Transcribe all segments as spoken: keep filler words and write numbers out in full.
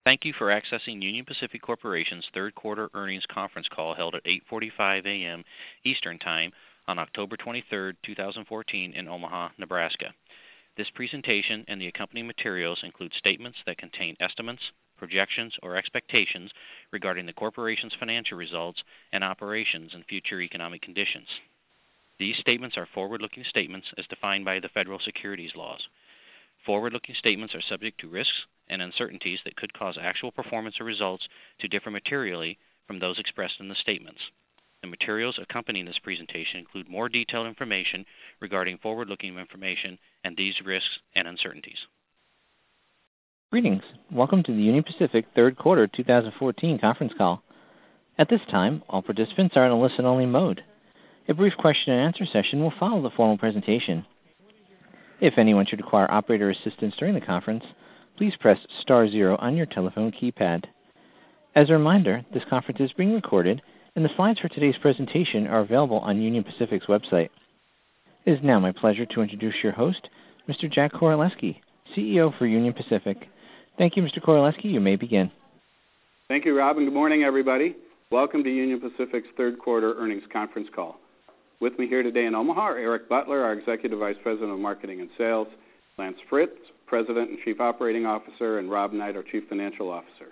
Thank you for accessing Union Pacific Corporation's third quarter earnings conference call held at eight forty-five a.m. Eastern Time on October twenty-third, two thousand fourteen in Omaha, Nebraska. This presentation and the accompanying materials include statements that contain estimates, projections, or expectations regarding the corporation's financial results and operations and future economic conditions. These statements are forward-looking statements as defined by the federal securities laws. Forward-looking statements are subject to risks and uncertainties that could cause actual performance or results to differ materially from those expressed in the statements. The materials accompanying this presentation include more detailed information regarding forward-looking information and these risks and uncertainties. Greetings. Welcome to the Union Pacific third quarter two thousand fourteen conference call. At this time, all participants are in a listen-only mode. A brief question and answer session will follow the formal presentation. If anyone should require operator assistance during the conference, please press star zero on your telephone keypad. As a reminder, this conference is being recorded, and the slides for today's presentation are available on Union Pacific's website. It is now my pleasure to introduce your host, Mister Jack Koraleski, C E O for Union Pacific. Thank you, Mister Koraleski. You may begin. Thank you, Rob, and good morning, everybody. Welcome to Union Pacific's third quarter earnings conference call. With me here today in Omaha are Eric Butler, our Executive Vice President of Marketing and Sales, Lance Fritz, President and Chief Operating Officer, and Rob Knight, our Chief Financial Officer.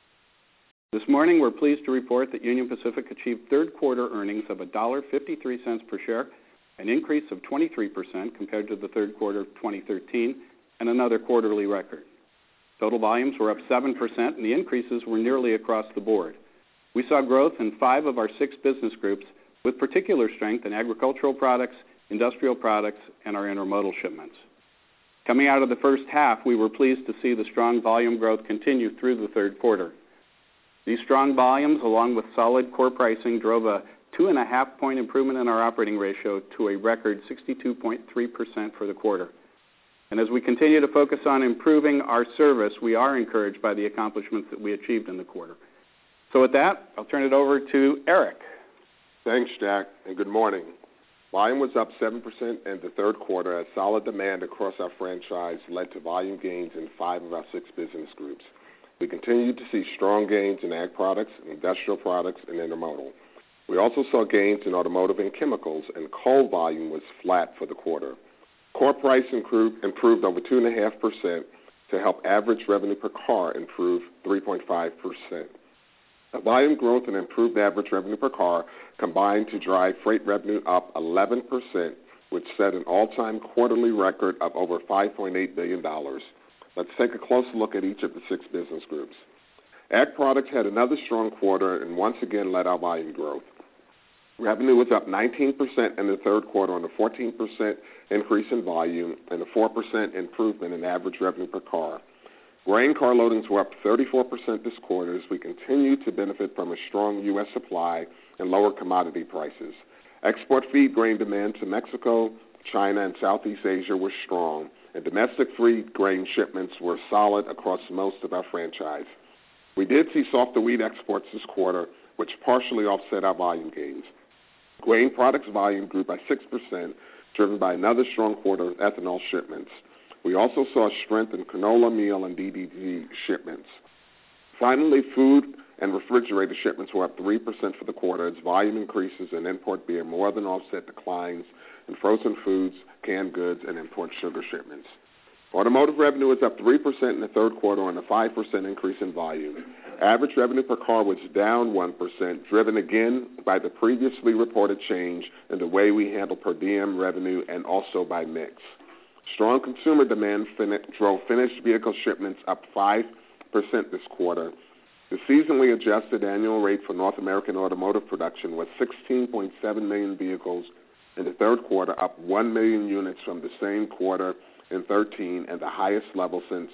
This morning, we're pleased to report that Union Pacific achieved third quarter earnings of one dollar and fifty-three cents per share, an increase of twenty-three percent compared to the third quarter of twenty thirteen, and another quarterly record. Total volumes were up seven percent, and the increases were nearly across the board. We saw growth in five of our six business groups, with particular strength in agricultural products, industrial products, and our intermodal shipments. Coming out of the first half, we were pleased to see the strong volume growth continue through the third quarter. These strong volumes, along with solid core pricing, drove a two and a half point improvement in our operating ratio to a record sixty-two point three percent for the quarter. And as we continue to focus on improving our service, we are encouraged by the accomplishments that we achieved in the quarter. So with that, I'll turn it over to Eric. Thanks, Jack, and good morning. Volume was up seven percent in the third quarter as solid demand across our franchise led to volume gains in five of our six business groups. We continued to see strong gains in ag products, industrial products, and intermodal. We also saw gains in automotive and chemicals, and coal volume was flat for the quarter. Core price improved, improved over two point five percent to help average revenue per car improve three point five percent. The volume growth and improved average revenue per car combined to drive freight revenue up eleven percent, which set an all-time quarterly record of over five point eight billion dollars. Let's take a closer look at each of the six business groups. Ag products had another strong quarter and once again led our volume growth. Revenue was up nineteen percent in the third quarter on a fourteen percent increase in volume and a four percent improvement in average revenue per car. Grain car loadings were up thirty-four percent this quarter as we continue to benefit from a strong U S supply and lower commodity prices. Export feed grain demand to Mexico, China, and Southeast Asia was strong, and domestic feed grain shipments were solid across most of our franchise. We did see softer wheat exports this quarter, which partially offset our volume gains. Grain products volume grew by six percent, driven by another strong quarter of ethanol shipments. We also saw strength in canola meal and D D G shipments. Finally, food and refrigerator shipments were up three percent for the quarter as volume increases in import beer more than offset declines in frozen foods, canned goods, and import sugar shipments. Automotive revenue was up three percent in the third quarter on a five percent increase in volume. Average revenue per car was down one percent, driven again by the previously reported change in the way we handle per diem revenue and also by mix. Strong consumer demand fin- drove finished vehicle shipments up five percent this quarter. The seasonally adjusted annual rate for North American automotive production was sixteen point seven million vehicles in the third quarter, up one million units from the same quarter in thirteen and the highest level since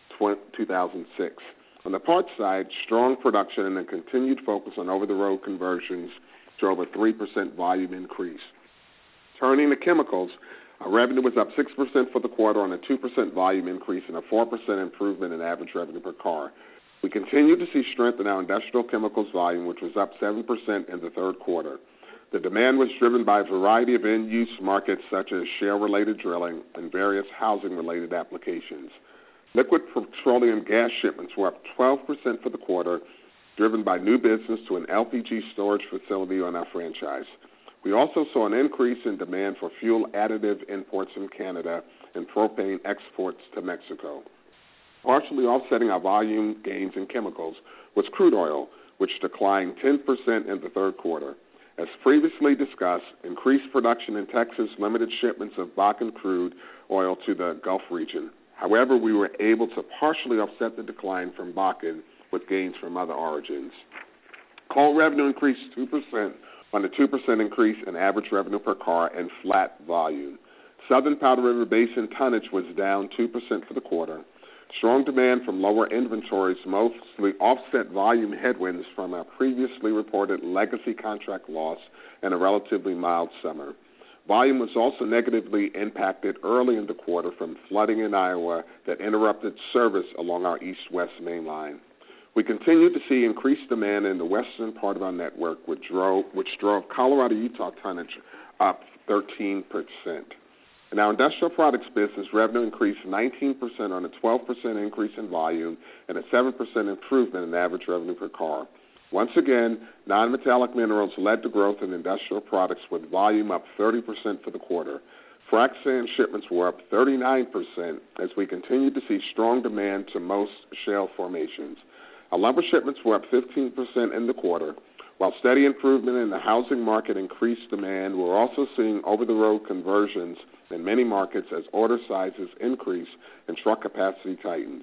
two thousand six. On the parts side, strong production and a continued focus on over-the-road conversions drove a three percent volume increase. Turning to chemicals, our revenue was up six percent for the quarter on a two percent volume increase and a four percent improvement in average revenue per car. We continue to see strength in our industrial chemicals volume, which was up seven percent in the third quarter. The demand was driven by a variety of end-use markets such as shale-related drilling and various housing-related applications. Liquid petroleum gas shipments were up twelve percent for the quarter, driven by new business to an L P G storage facility on our franchise. We also saw an increase in demand for fuel additive imports from Canada and propane exports to Mexico. Partially offsetting our volume gains in chemicals was crude oil, which declined ten percent in the third quarter. As previously discussed, increased production in Texas limited shipments of Bakken crude oil to the Gulf region. However, we were able to partially offset the decline from Bakken with gains from other origins. Coal revenue increased two percent on a two percent increase in average revenue per car and flat volume. Southern Powder River Basin tonnage was down two percent for the quarter. Strong demand from lower inventories mostly offset volume headwinds from our previously reported legacy contract loss and a relatively mild summer. Volume was also negatively impacted early in the quarter from flooding in Iowa that interrupted service along our east-west main line. We continue to see increased demand in the western part of our network, which drove, which drove Colorado-Utah tonnage up thirteen percent. In our industrial products business, revenue increased nineteen percent on a twelve percent increase in volume and a seven percent improvement in average revenue per car. Once again, non-metallic minerals led to growth in industrial products with volume up thirty percent for the quarter. Frac sand shipments were up thirty-nine percent as we continued to see strong demand to most shale formations. Our lumber shipments were up fifteen percent in the quarter. While steady improvement in the housing market increased demand, we're also seeing over-the-road conversions in many markets as order sizes increase and truck capacity tightens.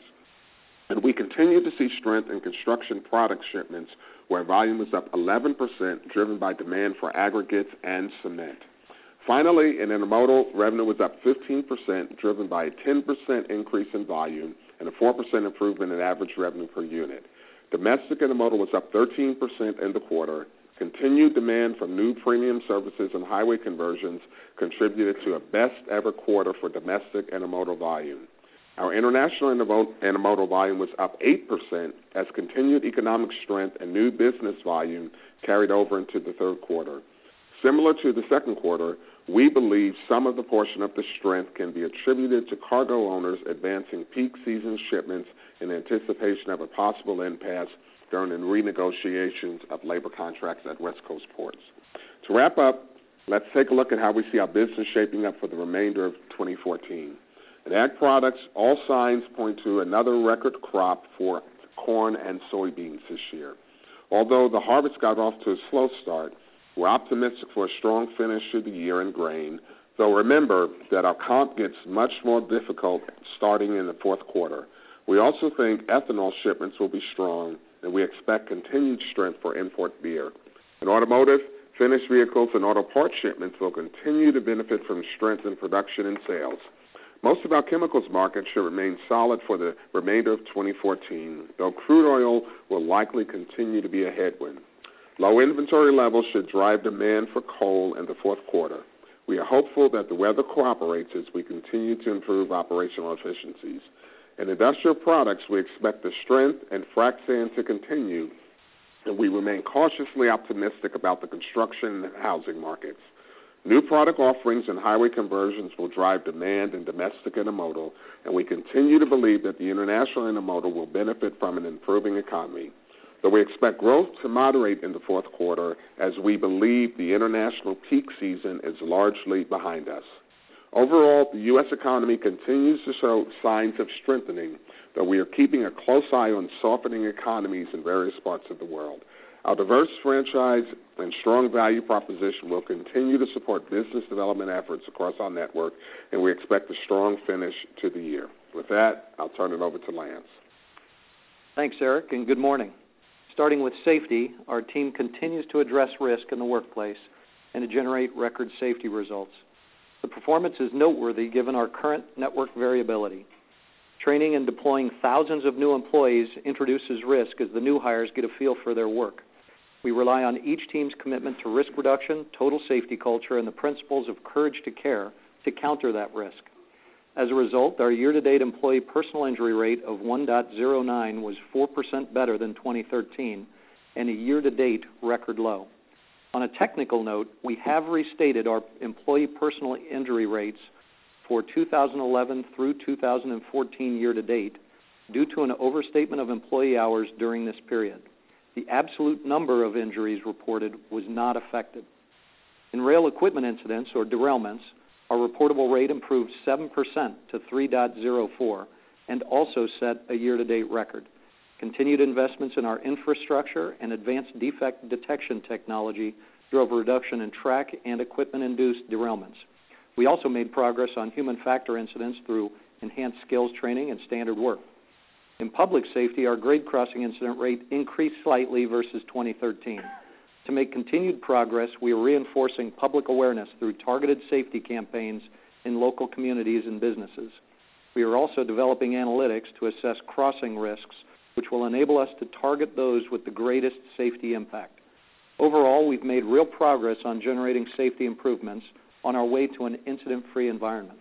And we continue to see strength in construction product shipments, where volume was up eleven percent, driven by demand for aggregates and cement. Finally, in intermodal, revenue was up fifteen percent, driven by a ten percent increase in volume and a four percent improvement in average revenue per unit. Domestic intermodal was up thirteen percent in the quarter. Continued demand from new premium services and highway conversions contributed to a best-ever quarter for domestic intermodal volume. Our international intermodal volume was up eight percent as continued economic strength and new business volume carried over into the third quarter. Similar to the second quarter, we believe some of the portion of the strength can be attributed to cargo owners advancing peak season shipments in anticipation of a possible impasse during the renegotiations of labor contracts at West Coast ports. To wrap up, let's take a look at how we see our business shaping up for the remainder of twenty fourteen. In ag products, all signs point to another record crop for corn and soybeans this year. Although the harvest got off to a slow start, we're optimistic for a strong finish to the year in grain, though remember that our comp gets much more difficult starting in the fourth quarter. We also think ethanol shipments will be strong, and we expect continued strength for import beer. In automotive, finished vehicles and auto parts shipments will continue to benefit from strength in production and sales. Most of our chemicals market should remain solid for the remainder of twenty fourteen, though crude oil will likely continue to be a headwind. Low inventory levels should drive demand for coal in the fourth quarter. We are hopeful that the weather cooperates as we continue to improve operational efficiencies. In industrial products, we expect the strength and frac sand to continue, and we remain cautiously optimistic about the construction and housing markets. New product offerings and highway conversions will drive demand in domestic intermodal, and we continue to believe that the international intermodal will benefit from an improving economy. Though we expect growth to moderate in the fourth quarter, as we believe the international peak season is largely behind us. Overall, the U S economy continues to show signs of strengthening, though we are keeping a close eye on softening economies in various parts of the world. Our diverse franchise and strong value proposition will continue to support business development efforts across our network, and we expect a strong finish to the year. With that, I'll turn it over to Lance. Thanks, Eric, and good morning. Starting with safety, our team continues to address risk in the workplace and to generate record safety results. The performance is noteworthy given our current network variability. Training and deploying thousands of new employees introduces risk as the new hires get a feel for their work. We rely on each team's commitment to risk reduction, total safety culture, and the principles of courage to care to counter that risk. As a result, our year-to-date employee personal injury rate of one point oh nine was four percent better than twenty thirteen and a year-to-date record low. On a technical note, we have restated our employee personal injury rates for two thousand eleven through two thousand fourteen year-to-date due to an overstatement of employee hours during this period. The absolute number of injuries reported was not affected. In rail equipment incidents or derailments, our reportable rate improved seven percent to three point oh four and also set a year-to-date record. Continued investments in our infrastructure and advanced defect detection technology drove a reduction in track and equipment-induced derailments. We also made progress on human factor incidents through enhanced skills training and standard work. In public safety, our grade crossing incident rate increased slightly versus twenty thirteen. To make continued progress, we are reinforcing public awareness through targeted safety campaigns in local communities and businesses. We are also developing analytics to assess crossing risks, which will enable us to target those with the greatest safety impact. Overall, we've made real progress on generating safety improvements on our way to an incident-free environment.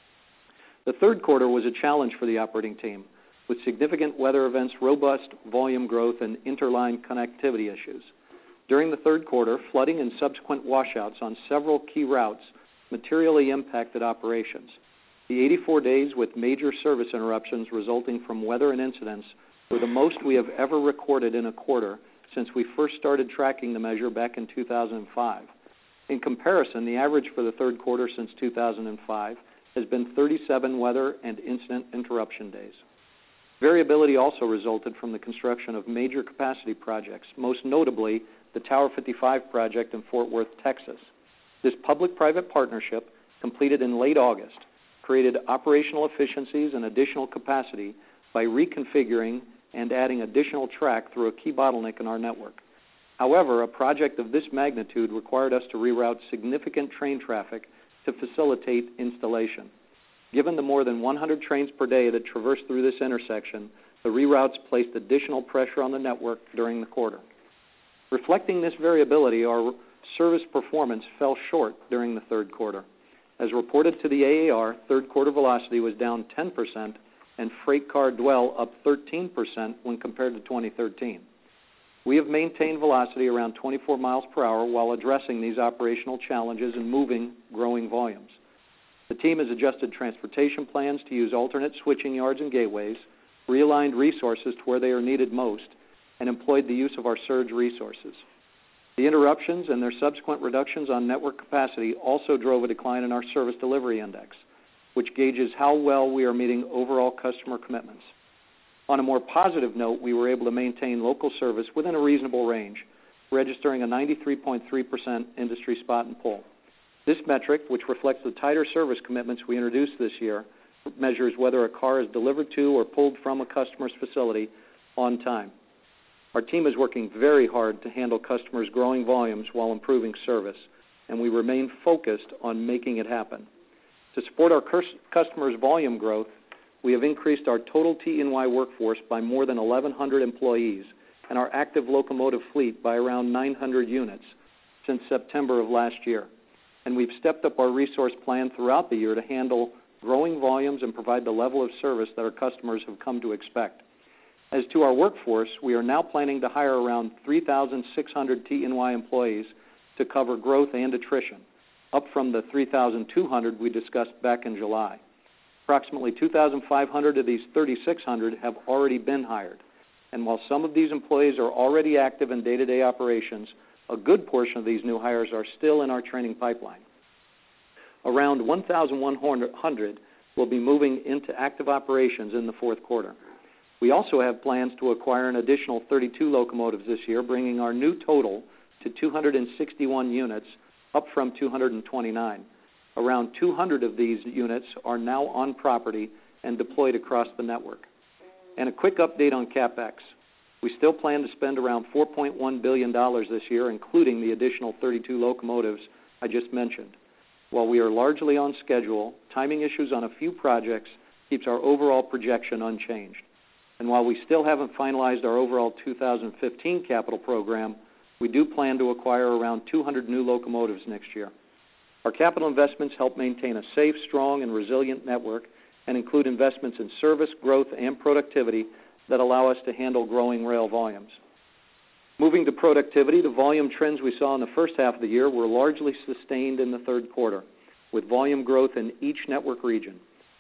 The third quarter was a challenge for the operating team, with significant weather events, robust volume growth, and interline connectivity issues. During the third quarter, flooding and subsequent washouts on several key routes materially impacted operations. The eighty-four days with major service interruptions resulting from weather and incidents were the most we have ever recorded in a quarter since we first started tracking the measure back in two thousand five. In comparison, the average for the third quarter since two thousand five has been thirty-seven weather and incident interruption days. Variability also resulted from the construction of major capacity projects, most notably the Tower fifty-five project in Fort Worth, Texas. This public-private partnership, completed in late August, created operational efficiencies and additional capacity by reconfiguring and adding additional track through a key bottleneck in our network. However, a project of this magnitude required us to reroute significant train traffic to facilitate installation. Given the more than one hundred trains per day that traverse through this intersection, the reroutes placed additional pressure on the network during the quarter. Reflecting this variability, our service performance fell short during the third quarter. As reported to the A A R, third quarter velocity was down ten percent and freight car dwell up thirteen percent when compared to twenty thirteen. We have maintained velocity around twenty-four miles per hour while addressing these operational challenges and moving growing volumes. The team has adjusted transportation plans to use alternate switching yards and gateways, realigned resources to where they are needed most, and employed the use of our surge resources. The interruptions and their subsequent reductions on network capacity also drove a decline in our service delivery index, which gauges how well we are meeting overall customer commitments. On a more positive note, we were able to maintain local service within a reasonable range, registering a ninety-three point three percent industry spot and pull. This metric, which reflects the tighter service commitments we introduced this year, measures whether a car is delivered to or pulled from a customer's facility on time. Our team is working very hard to handle customers' growing volumes while improving service, and we remain focused on making it happen. To support our customers' volume growth, we have increased our total T E Y workforce by more than eleven hundred employees and our active locomotive fleet by around nine hundred units since September of last year. And we've stepped up our resource plan throughout the year to handle growing volumes and provide the level of service that our customers have come to expect. As to our workforce, we are now planning to hire around three thousand six hundred T E Y employees to cover growth and attrition, up from the three thousand two hundred we discussed back in July. Approximately two thousand five hundred of these three thousand six hundred have already been hired. And while some of these employees are already active in day-to-day operations, a good portion of these new hires are still in our training pipeline. Around one thousand one hundred will be moving into active operations in the fourth quarter. We also have plans to acquire an additional thirty-two locomotives this year, bringing our new total to two hundred sixty-one units, up from two hundred twenty-nine. Around two hundred of these units are now on property and deployed across the network. And a quick update on CapEx. We still plan to spend around four point one billion dollars this year, including the additional thirty-two locomotives I just mentioned. While we are largely on schedule, timing issues on a few projects keeps our overall projection unchanged. And while we still haven't finalized our overall two thousand fifteen capital program, we do plan to acquire around two hundred new locomotives next year. Our capital investments help maintain a safe, strong, and resilient network and include investments in service, growth, and productivity that allow us to handle growing rail volumes. Moving to productivity, the volume trends we saw in the first half of the year were largely sustained in the third quarter, with volume growth in each network region.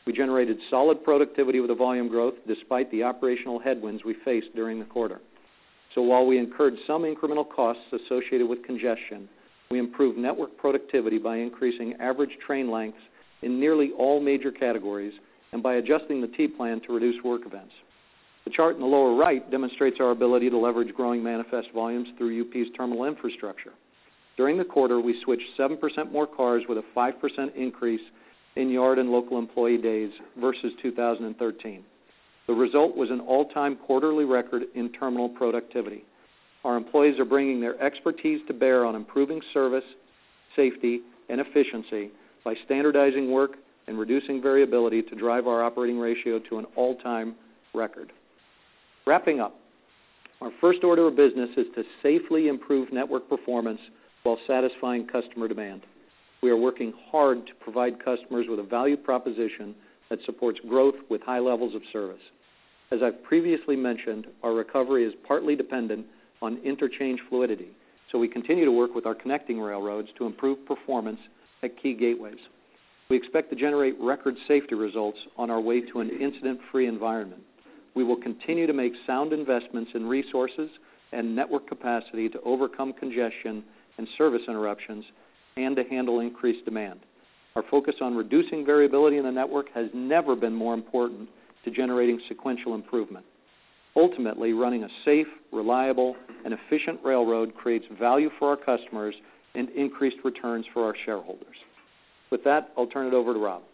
We generated solid productivity with the volume growth despite the operational headwinds we faced during the quarter. So while we incurred some incremental costs associated with congestion, we improved network productivity by increasing average train lengths in nearly all major categories and by adjusting the T-plan to reduce work events. The chart in the lower right demonstrates our ability to leverage growing manifest volumes through U P's terminal infrastructure. During the quarter, we switched seven percent more cars with a five percent increase in yard and local employee days versus two thousand thirteen. The result was an all-time quarterly record in terminal productivity. Our employees are bringing their expertise to bear on improving service, safety, and efficiency by standardizing work and reducing variability to drive our operating ratio to an all-time record. Wrapping up, our first order of business is to safely improve network performance while satisfying customer demand. We are working hard to provide customers with a value proposition that supports growth with high levels of service. As I've previously mentioned, our recovery is partly dependent on interchange fluidity, so we continue to work with our connecting railroads to improve performance at key gateways. We expect to generate record safety results on our way to an incident-free environment. We will continue to make sound investments in resources and network capacity to overcome congestion and service interruptions and to handle increased demand. Our focus on reducing variability in the network has never been more important to generating sequential improvement. Ultimately, running a safe, reliable, and efficient railroad creates value for our customers and increased returns for our shareholders. With that, I'll turn it over to Rob.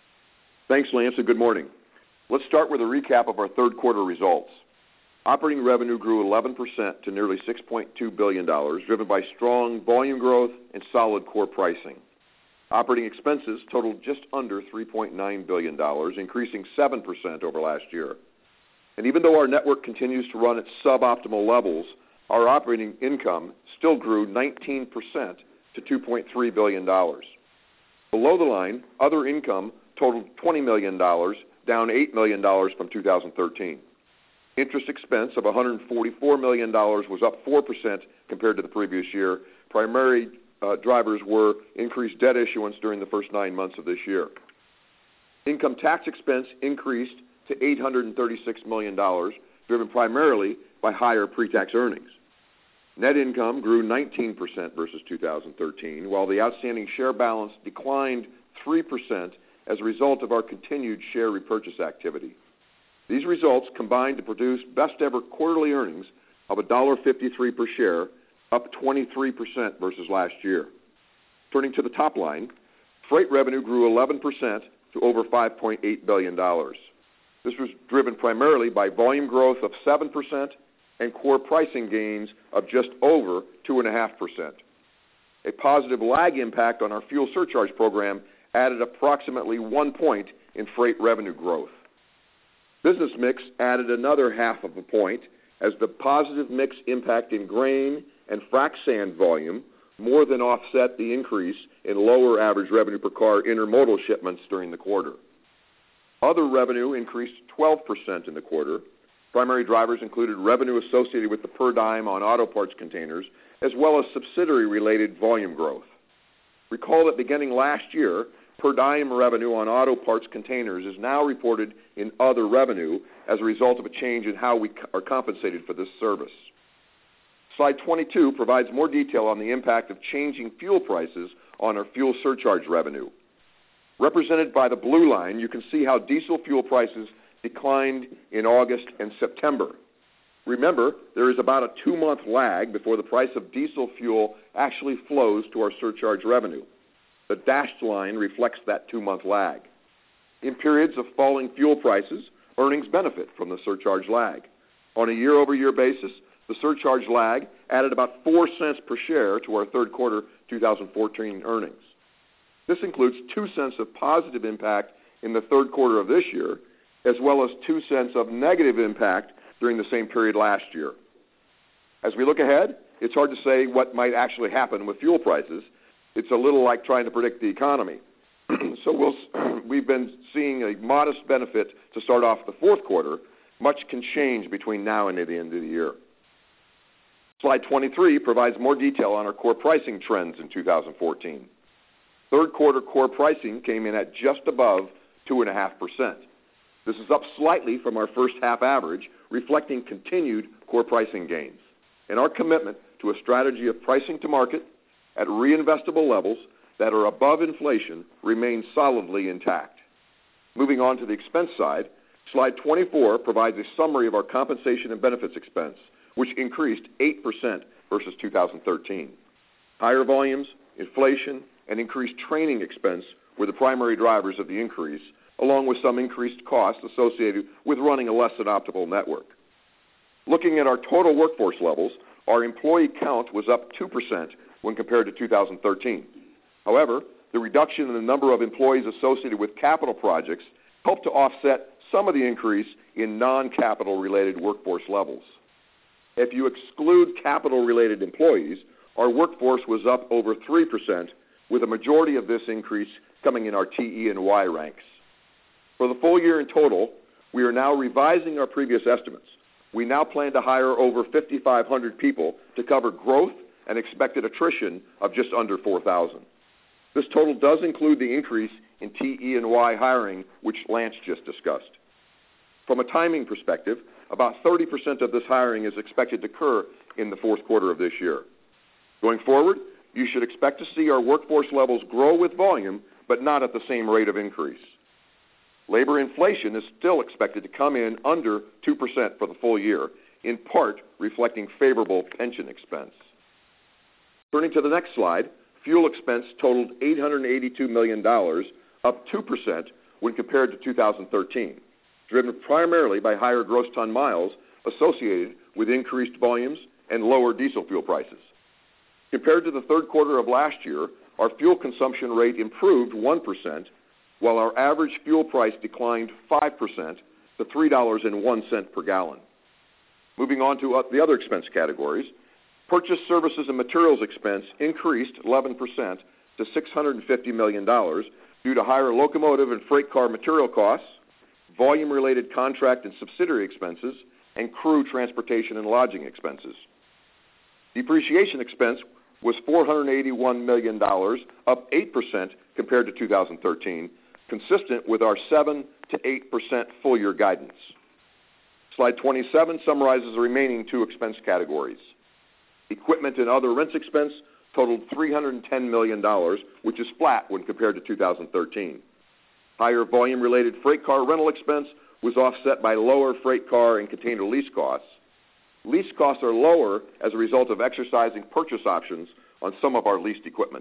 Thanks, Lance, and good morning. Let's start with a recap of our third quarter results. Operating revenue grew eleven percent to nearly six point two billion dollars, driven by strong volume growth and solid core pricing. Operating expenses totaled just under three point nine billion dollars, increasing seven percent over last year. And even though our network continues to run at suboptimal levels, our operating income still grew nineteen percent to two point three billion dollars. Below the line, other income totaled twenty million dollars, down eight million dollars from two thousand thirteen. Interest expense of one hundred forty-four million dollars was up four percent compared to the previous year. Primary uh, drivers were increased debt issuance during the first nine months of this year. Income tax expense increased to eight hundred thirty-six million dollars, driven primarily by higher pre-tax earnings. Net income grew nineteen percent versus two thousand thirteen, while the outstanding share balance declined three percent as a result of our continued share repurchase activity. These results combined to produce best-ever quarterly earnings of one dollar fifty-three per share, up twenty-three percent versus last year. Turning to the top line, freight revenue grew eleven percent to over five point eight billion dollars. This was driven primarily by volume growth of seven percent and core pricing gains of just over two point five percent. A positive lag impact on our fuel surcharge program added approximately one point in freight revenue growth. Business mix added another half of a point as the positive mix impact in grain and frac sand volume more than offset the increase in lower average revenue per car intermodal shipments during the quarter. Other revenue increased twelve percent in the quarter. Primary drivers included revenue associated with the per diem on auto parts containers, as well as subsidiary-related volume growth. Recall that beginning last year, per diem revenue on auto parts containers is now reported in other revenue as a result of a change in how we are compensated for this service. Slide twenty-two provides more detail on the impact of changing fuel prices on our fuel surcharge revenue. Represented by the blue line, you can see how diesel fuel prices declined in August and September. Remember, there is about a two-month lag before the price of diesel fuel actually flows to our surcharge revenue. The dashed line reflects that two-month lag. In periods of falling fuel prices, earnings benefit from the surcharge lag. On a year-over-year basis, the surcharge lag added about four cents per share to our third quarter two thousand fourteen earnings. This includes two cents of positive impact in the third quarter of this year, as well as two cents of negative impact during the same period last year. As we look ahead, it's hard to say what might actually happen with fuel prices. It's a little like trying to predict the economy. so we'll, we've been seeing a modest benefit to start off the fourth quarter. Much can change between now and the end of the year. Slide twenty-three provides more detail on our core pricing trends in two thousand fourteen. Third quarter core pricing came in at just above two point five percent. This is up slightly from our first half average, reflecting continued core pricing gains. And our commitment to a strategy of pricing to market at reinvestable levels that are above inflation remains solidly intact. Moving on to the expense side, slide twenty-four provides a summary of our compensation and benefits expense, which increased eight percent versus two thousand thirteen. Higher volumes, inflation, and increased training expense were the primary drivers of the increase, along with some increased costs associated with running a less than optimal network. Looking at our total workforce levels, our employee count was up two percent when compared to two thousand thirteen. However, the reduction in the number of employees associated with capital projects helped to offset some of the increase in non-capital related workforce levels. If you exclude capital-related employees, our workforce was up over three percent, with a majority of this increase coming in our T E and Y ranks. For the full year in total, we are now revising our previous estimates. We now plan to hire over five thousand five hundred people to cover growth and expected attrition of just under four thousand. This total does include the increase in T E and Y hiring, which Lance just discussed. From a timing perspective, about thirty percent of this hiring is expected to occur in the fourth quarter of this year. Going forward, you should expect to see our workforce levels grow with volume, but not at the same rate of increase. Labor inflation is still expected to come in under two percent for the full year, in part reflecting favorable pension expense. Turning to the next slide, fuel expense totaled eight hundred eighty-two million dollars, up two percent when compared to two thousand thirteen, driven primarily by higher gross ton miles associated with increased volumes and lower diesel fuel prices. Compared to the third quarter of last year, our fuel consumption rate improved one percent, while our average fuel price declined five percent to three dollars and one cent per gallon. Moving on to the other expense categories, purchase services and materials expense increased eleven percent to six hundred fifty million dollars due to higher locomotive and freight car material costs, volume-related contract and subsidiary expenses, and crew transportation and lodging expenses. Depreciation expense was four hundred eighty-one million dollars, up eight percent compared to two thousand thirteen, consistent with our seven to eight percent full-year guidance. Slide twenty-seven summarizes the remaining two expense categories. Equipment and other rents expense totaled three hundred ten million dollars, which is flat when compared to two thousand thirteen. Higher volume-related freight car rental expense was offset by lower freight car and container lease costs. Lease costs are lower as a result of exercising purchase options on some of our leased equipment.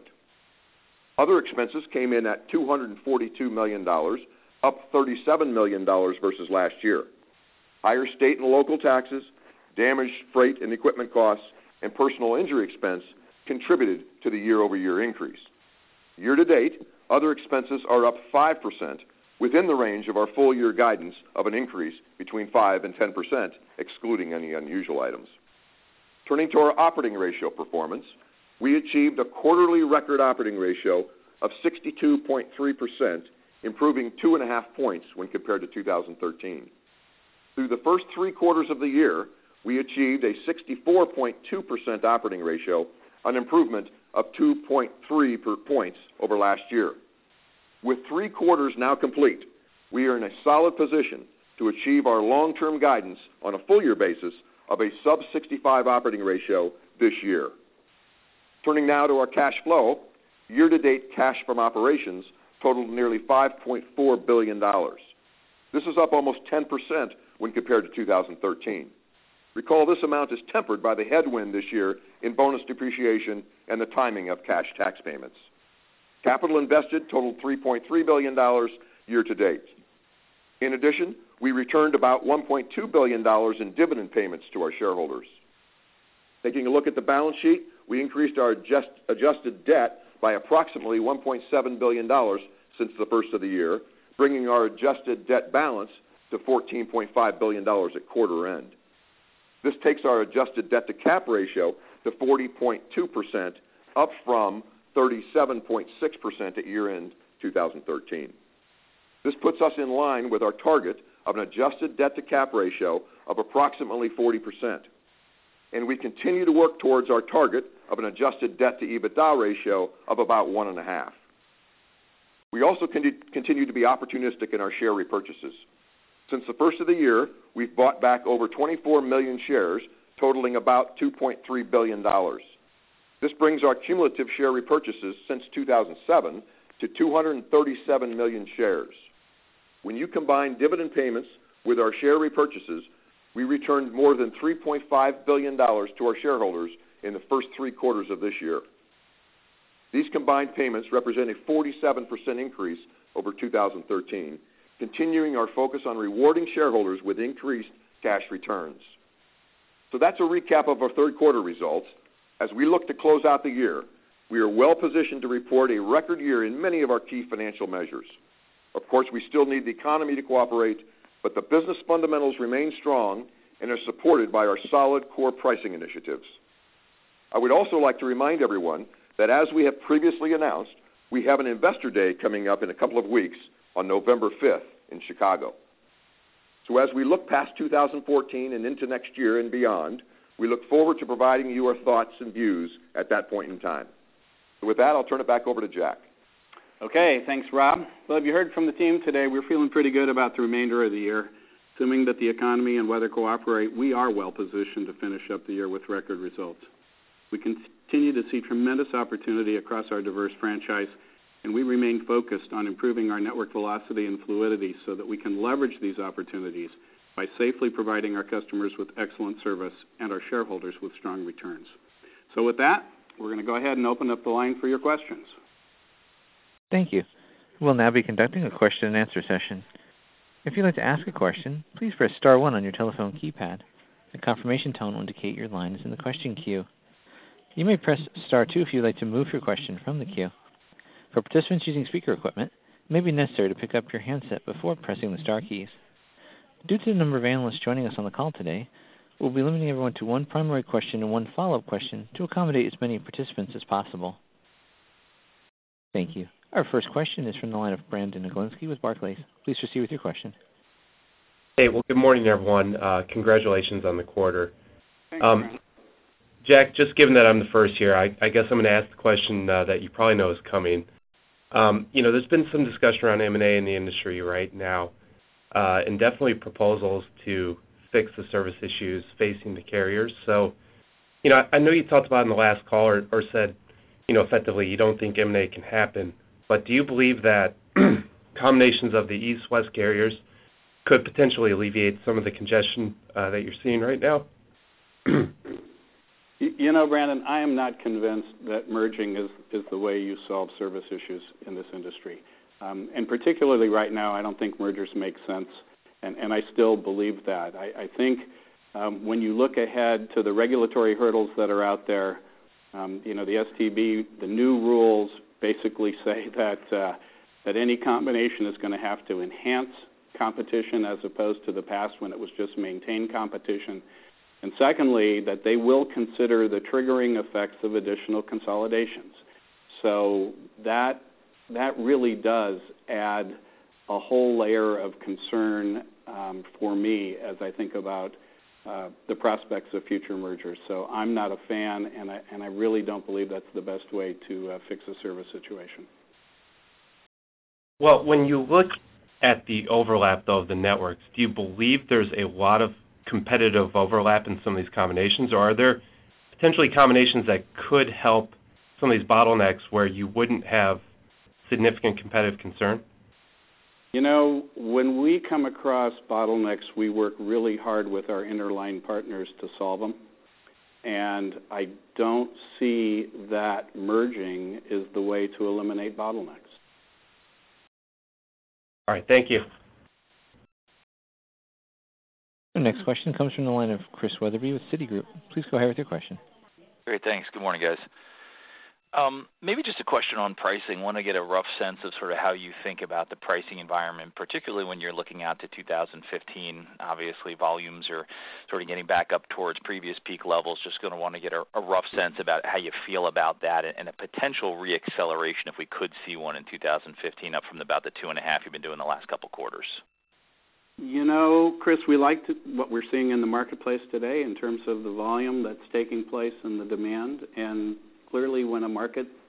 Other expenses came in at two hundred forty-two million dollars, up thirty-seven million dollars versus last year. Higher state and local taxes, damaged freight and equipment costs, and personal injury expense contributed to the year-over-year increase. Year-to-date, other expenses are up five percent, within the range of our full-year guidance of an increase between five and ten percent, excluding any unusual items. Turning to our operating ratio performance, we achieved a quarterly record operating ratio of sixty-two point three percent, improving two and a half points when compared to two thousand thirteen. Through the first three quarters of the year, we achieved a sixty-four point two percent operating ratio, an improvement of two point three per points over last year. With three quarters now complete, we are in a solid position to achieve our long-term guidance on a full-year basis of a sub sixty-five operating ratio this year. Turning now to our cash flow, year-to-date cash from operations totaled nearly five point four billion dollars. This is up almost ten percent when compared to two thousand thirteen. Recall this amount is tempered by the headwind this year in bonus depreciation and the timing of cash tax payments. Capital invested totaled three point three billion dollars year-to-date. In addition, we returned about one point two billion dollars in dividend payments to our shareholders. Taking a look at the balance sheet, we increased our adjust, adjusted debt by approximately one point seven billion dollars since the first of the year, bringing our adjusted debt balance to fourteen point five billion dollars at quarter end. This takes our adjusted debt-to-cap ratio to forty point two percent, up from thirty-seven point six percent at year-end two thousand thirteen. This puts us in line with our target of an adjusted debt-to-cap ratio of approximately forty percent. And we continue to work towards our target of an adjusted debt-to-EBITDA ratio of about one and a half. We also continue to be opportunistic in our share repurchases. Since the first of the year, we've bought back over twenty-four million shares, totaling about two point three billion dollars. This brings our cumulative share repurchases since two thousand seven to two hundred thirty-seven million shares. When you combine dividend payments with our share repurchases, we returned more than three point five billion dollars to our shareholders in the first three quarters of this year. These combined payments represent a forty-seven percent increase over two thousand thirteen, continuing our focus on rewarding shareholders with increased cash returns. So that's a recap of our third quarter results. As we look to close out the year, we are well positioned to report a record year in many of our key financial measures. Of course, we still need the economy to cooperate, but the business fundamentals remain strong and are supported by our solid core pricing initiatives. I would also like to remind everyone that as we have previously announced, we have an Investor Day coming up in a couple of weeks on November fifth in Chicago. So as we look past two thousand fourteen and into next year and beyond, we look forward to providing you our thoughts and views at that point in time. So with that, I'll turn it back over to Jack. Okay, thanks, Rob. Well, have you heard from the team today? We're feeling pretty good about the remainder of the year. Assuming that the economy and weather cooperate, we are well positioned to finish up the year with record results. We continue to see tremendous opportunity across our diverse franchise, and we remain focused on improving our network velocity and fluidity so that we can leverage these opportunities by safely providing our customers with excellent service and our shareholders with strong returns. So with that, we're going to go ahead and open up the line for your questions. Thank you. We'll now be conducting a question and answer session. If you'd like to ask a question, please press star one on your telephone keypad. A confirmation tone will indicate your line is in the question queue. You may press star two if you'd like to move your question from the queue. For participants using speaker equipment, it may be necessary to pick up your handset before pressing the star keys. Due to the number of analysts joining us on the call today, we'll be limiting everyone to one primary question and one follow-up question to accommodate as many participants as possible. Thank you. Our first question is from the line of Brandon Oglenski with Barclays. Please proceed with your question. Hey, well, good morning, everyone. Uh, congratulations on the quarter. Thanks, um, Jack, just given that I'm the first here, I, I guess I'm going to ask the question uh, that you probably know is coming. Um, you know, there's been some discussion around M and A in the industry right now, uh, and definitely proposals to fix the service issues facing the carriers. So, you know, I, I know you talked about in the last call or, or said, you know, effectively you don't think M and A can happen, but do you believe that combinations of the East-West carriers could potentially alleviate some of the congestion uh, that you're seeing right now? You know, Brandon, I am not convinced that merging is, is the way you solve service issues in this industry. Um, and particularly right now, I don't think mergers make sense, and, and I still believe that. I, I think um, when you look ahead to the regulatory hurdles that are out there, um, you know, the S T B, the new rules basically say that uh, that any combination is going to have to enhance competition as opposed to the past when it was just maintain competition. And secondly, that they will consider the triggering effects of additional consolidations. So that that really does add a whole layer of concern um, for me as I think about uh, the prospects of future mergers. So I'm not a fan, and I, and I really don't believe that's the best way to uh, fix a service situation. Well, when you look at the overlap, though, of the networks, do you believe there's a lot of competitive overlap in some of these combinations, or are there potentially combinations that could help some of these bottlenecks where you wouldn't have significant competitive concern? You know, when we come across bottlenecks, we work really hard with our interline partners to solve them, and I don't see that merging is the way to eliminate bottlenecks. All right, thank you. Our next question comes from the line of Chris Wetherbee with Citigroup. Please go ahead with your question. Great, thanks. Good morning, guys. Um, maybe just a question on pricing. Want to get a rough sense of sort of how you think about the pricing environment, particularly when you're looking out to two thousand fifteen. Obviously, volumes are sort of getting back up towards previous peak levels. Just going to want to get a, a rough sense about how you feel about that and a potential reacceleration if we could see one in two thousand fifteen, up from about the two and a half you've been doing the last couple quarters. You know, Chris, we like to, what we're seeing in the marketplace today in terms of the volume that's taking place and the demand. And clearly when a market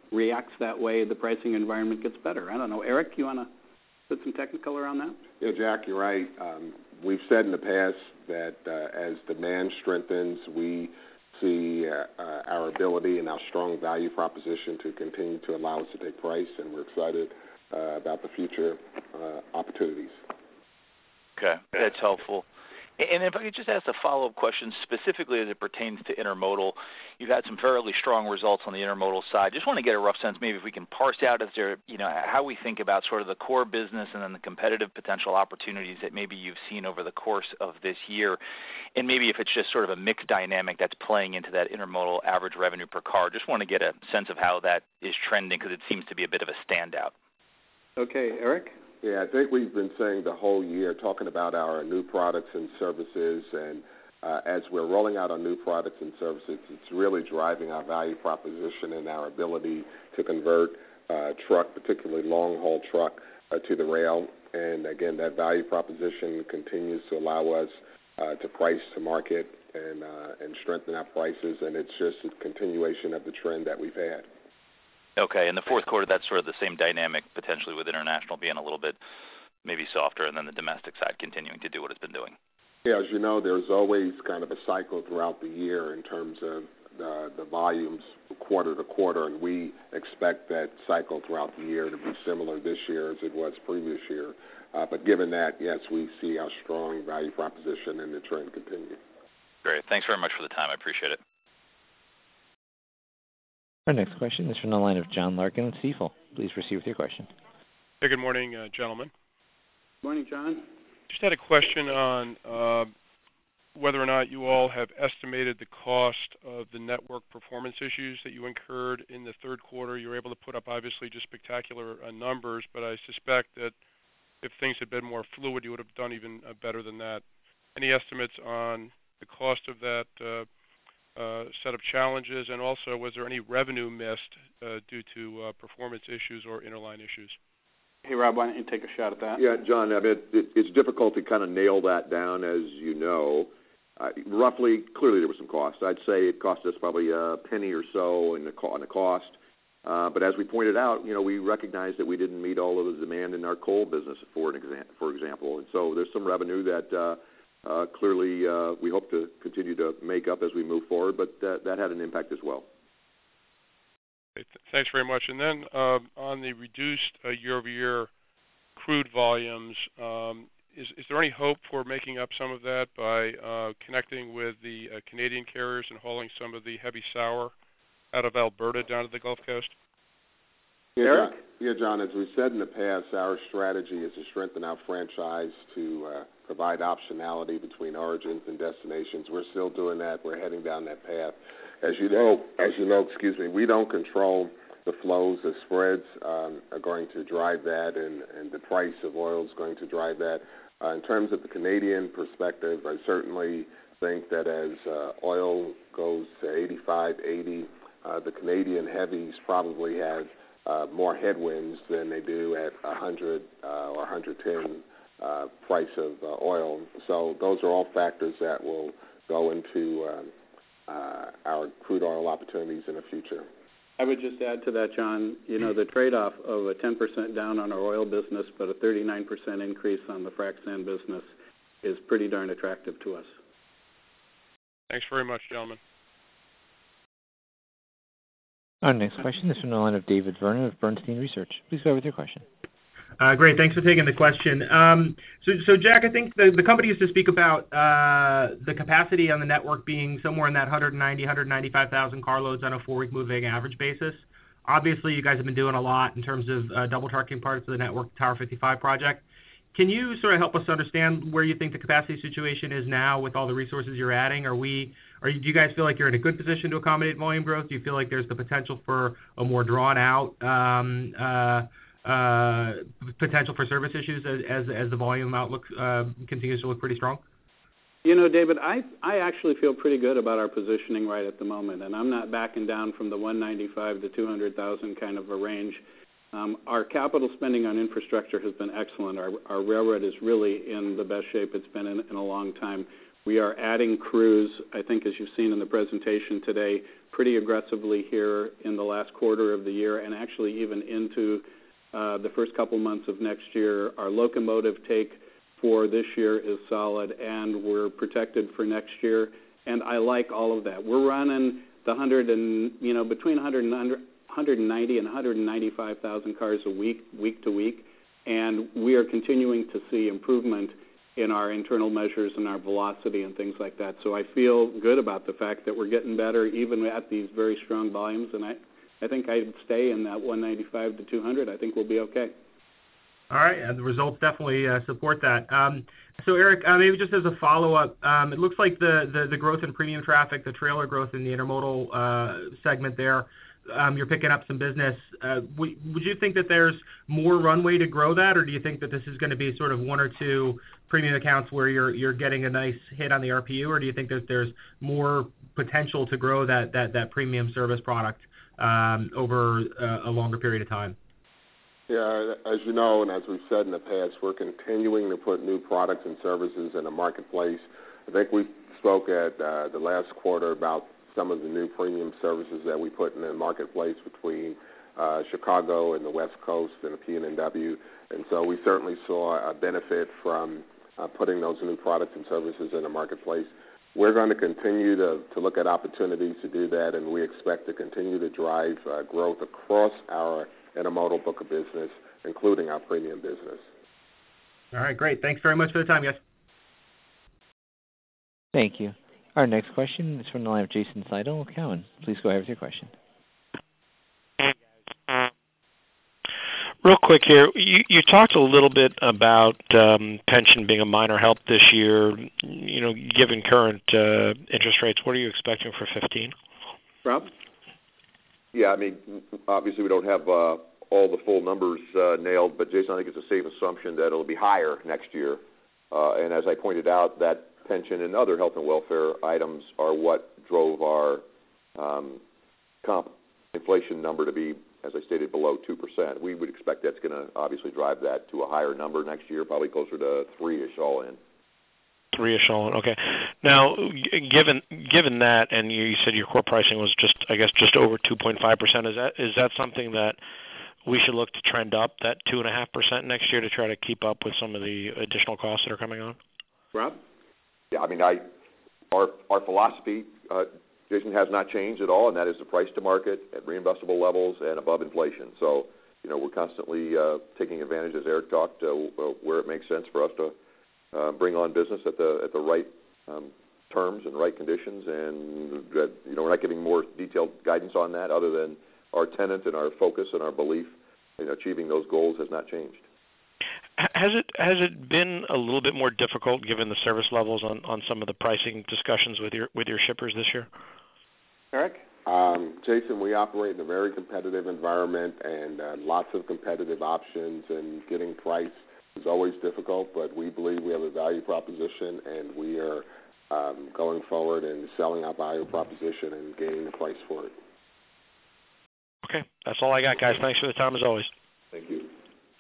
reacts that way, the pricing environment gets better. I don't know. Eric, you want to put some technical around that? Yeah, Jack, you're right. Um, we've said in the past that uh, as demand strengthens, we see uh, uh, our ability and our strong value proposition to continue to allow us to take price, and we're excited uh, about the future uh, opportunities. Okay, that's helpful. And if I could just ask a follow-up question specifically as it pertains to intermodal. You've had some fairly strong results on the intermodal side. Just want to get a rough sense, maybe if we can parse out if there, you know, how we think about sort of the core business and then the competitive potential opportunities that maybe you've seen over the course of this year, and maybe if it's just sort of a mixed dynamic that's playing into that intermodal average revenue per car. Just want to get a sense of how that is trending because it seems to be a bit of a standout. Okay, Eric? Yeah, I think we've been saying the whole year, talking about our new products and services, and uh, as we're rolling out our new products and services, it's really driving our value proposition and our ability to convert uh, truck, particularly long-haul truck, uh, to the rail. And again, that value proposition continues to allow us uh, to price to market and uh, and strengthen our prices, and it's just a continuation of the trend that we've had. Okay, in the fourth quarter, that's sort of the same dynamic potentially with international being a little bit maybe softer and then the domestic side continuing to do what it's been doing. Yeah, as you know, there's always kind of a cycle throughout the year in terms of the, the volumes quarter to quarter, and we expect that cycle throughout the year to be similar this year as it was previous year. Uh, but given that, yes, we see our strong value proposition and the trend continue. Great. Thanks very much for the time. I appreciate it. Our next question is from the line of John Larkin with Stifel. Please proceed with your question. Hey, good morning, uh, gentlemen. Good morning, John. Just had a question on uh, whether or not you all have estimated the cost of the network performance issues that you incurred in the third quarter. You were able to put up, obviously, just spectacular uh, numbers, but I suspect that if things had been more fluid, you would have done even uh, better than that. Any estimates on the cost of that uh, uh, set of challenges, and also was there any revenue missed uh, due to uh, performance issues or interline issues? Hey, Rob, why don't you take a shot at that? Yeah, John, I mean, it, it, it's difficult to kind of nail that down, as you know. Uh, roughly, clearly there was some cost. I'd say it cost us probably a penny or so in the co- on the cost. Uh, but as we pointed out, you know, we recognize that we didn't meet all of the demand in our coal business, for an exa- for example. And so there's some revenue that uh, uh, clearly uh, we hope to continue to make up as we move forward, but that, that had an impact as well. Okay, th- thanks very much. And then uh, on the reduced uh, year-over-year crude volumes, um, is, is there any hope for making up some of that by uh, connecting with the uh, Canadian carriers and hauling some of the heavy sour out of Alberta down to the Gulf Coast? Yeah, Eric? John, yeah, John, as we've said in the past, our strategy is to strengthen our franchise to uh, provide optionality between origins and destinations. We're still doing that. We're heading down that path. As you know, as you know, excuse me, we don't control the flows. The spreads um, are going to drive that, and, and the price of oil is going to drive that. Uh, in terms of the Canadian perspective, I certainly think that as uh, oil goes to eighty-five, eighty, uh, the Canadian heavies probably have uh, more headwinds than they do at one hundred uh, or one ten uh, price of uh, oil. So those are all factors that will go into uh, uh, our crude oil opportunities in the future. I would just add to that, John, you know, the trade-off of a ten percent down on our oil business but a thirty-nine percent increase on the frac sand business is pretty darn attractive to us. Thanks very much, gentlemen. Our next question is from the line of David Vernon of Bernstein Research. Please go with your question. Uh, great. Thanks for taking the question. Um, so, so, Jack, I think the, the company used to speak about uh, the capacity on the network being somewhere in that one ninety, one ninety-five thousand carloads on a four-week moving average basis. Obviously, you guys have been doing a lot in terms of uh, double-trucking parts of the network, Tower fifty-five project. Can you sort of help us understand where you think the capacity situation is now with all the resources you're adding? Are we, are you, do you guys feel like you're in a good position to accommodate volume growth? Do you feel like there's the potential for a more drawn-out um, uh, uh, potential for service issues as as, as the volume outlook uh, continues to look pretty strong? You know, David, I I actually feel pretty good about our positioning right at the moment, and I'm not backing down from the one ninety-five to two hundred thousand kind of a range. Um, our capital spending on infrastructure has been excellent. Our, our railroad is really in the best shape it's been in, in a long time. We are adding crews, I think, as you've seen in the presentation today, pretty aggressively here in the last quarter of the year and actually even into uh, the first couple months of next year. Our locomotive take for this year is solid, and we're protected for next year. And I like all of that. We're running the one hundred and you know between one hundred and one hundred ninety and one hundred ninety-five thousand cars a week, week to week, and we are continuing to see improvement in our internal measures and our velocity and things like that. So I feel good about the fact that we're getting better even at these very strong volumes, and I, I think I'd stay in that one ninety-five to two hundred. I think we'll be okay. All right, uh, the results definitely uh, support that. Um, so, Eric, uh, maybe just as a follow-up, um, it looks like the, the, the growth in premium traffic, the trailer growth in the intermodal uh, segment there, um, you're picking up some business. Uh, w- would you think that there's more runway to grow that, or do you think that this is going to be sort of one or two premium accounts where you're you're getting a nice hit on the R P U, or do you think that there's more potential to grow that that, that premium service product um, over uh, a longer period of time? Yeah, as you know, and as we've said in the past, we're continuing to put new products and services in the marketplace. I think we spoke at uh, the last quarter about some of the new premium services that we put in the marketplace between uh, Chicago and the West Coast and the P N W. And so we certainly saw a benefit from uh, putting those new products and services in the marketplace. We're going to continue to, to look at opportunities to do that, and we expect to continue to drive uh, growth across our intermodal book of business, including our premium business. All right, great. Thanks very much for the time, guys. Thank you. Our next question is from the line of Jason Seidel with Cowen. Please go ahead with your question. Real quick here, you, you talked a little bit about um, pension being a minor help this year. You know, given current uh, interest rates, what are you expecting for fifteen? Rob? Yeah, I mean, obviously we don't have uh, all the full numbers uh, nailed, but Jason, I think it's a safe assumption that it'll be higher next year. Uh, and as I pointed out, that pension and other health and welfare items are what drove our um, comp inflation number to be, as I stated, below two percent. We would expect that's going to obviously drive that to a higher number next year, probably closer to three-ish all in. Three-ish all in, okay. Now, given given that, and you said your core pricing was just, I guess, just over two point five percent, is that is that something that we should look to trend up, that two point five percent next year, to try to keep up with some of the additional costs that are coming on? Rob? Yeah, I mean, I our our philosophy, uh, Jason, has not changed at all, and that is the price to market at reinvestable levels and above inflation. So, you know, we're constantly uh, taking advantage, as Eric talked, uh, where it makes sense for us to uh, bring on business at the at the right um, terms and right conditions. And uh, you know, we're not giving more detailed guidance on that, other than our tenet and our focus and our belief in achieving those goals has not changed. Has it has it been a little bit more difficult given the service levels on, on some of the pricing discussions with your with your shippers this year? Eric? Um, Jason, we operate in a very competitive environment, and uh, lots of competitive options, and getting price is always difficult, but we believe we have a value proposition, and we are um, going forward and selling our value proposition and gaining the price for it. Okay, that's all I got, guys. Thanks for the time, as always. Thank you.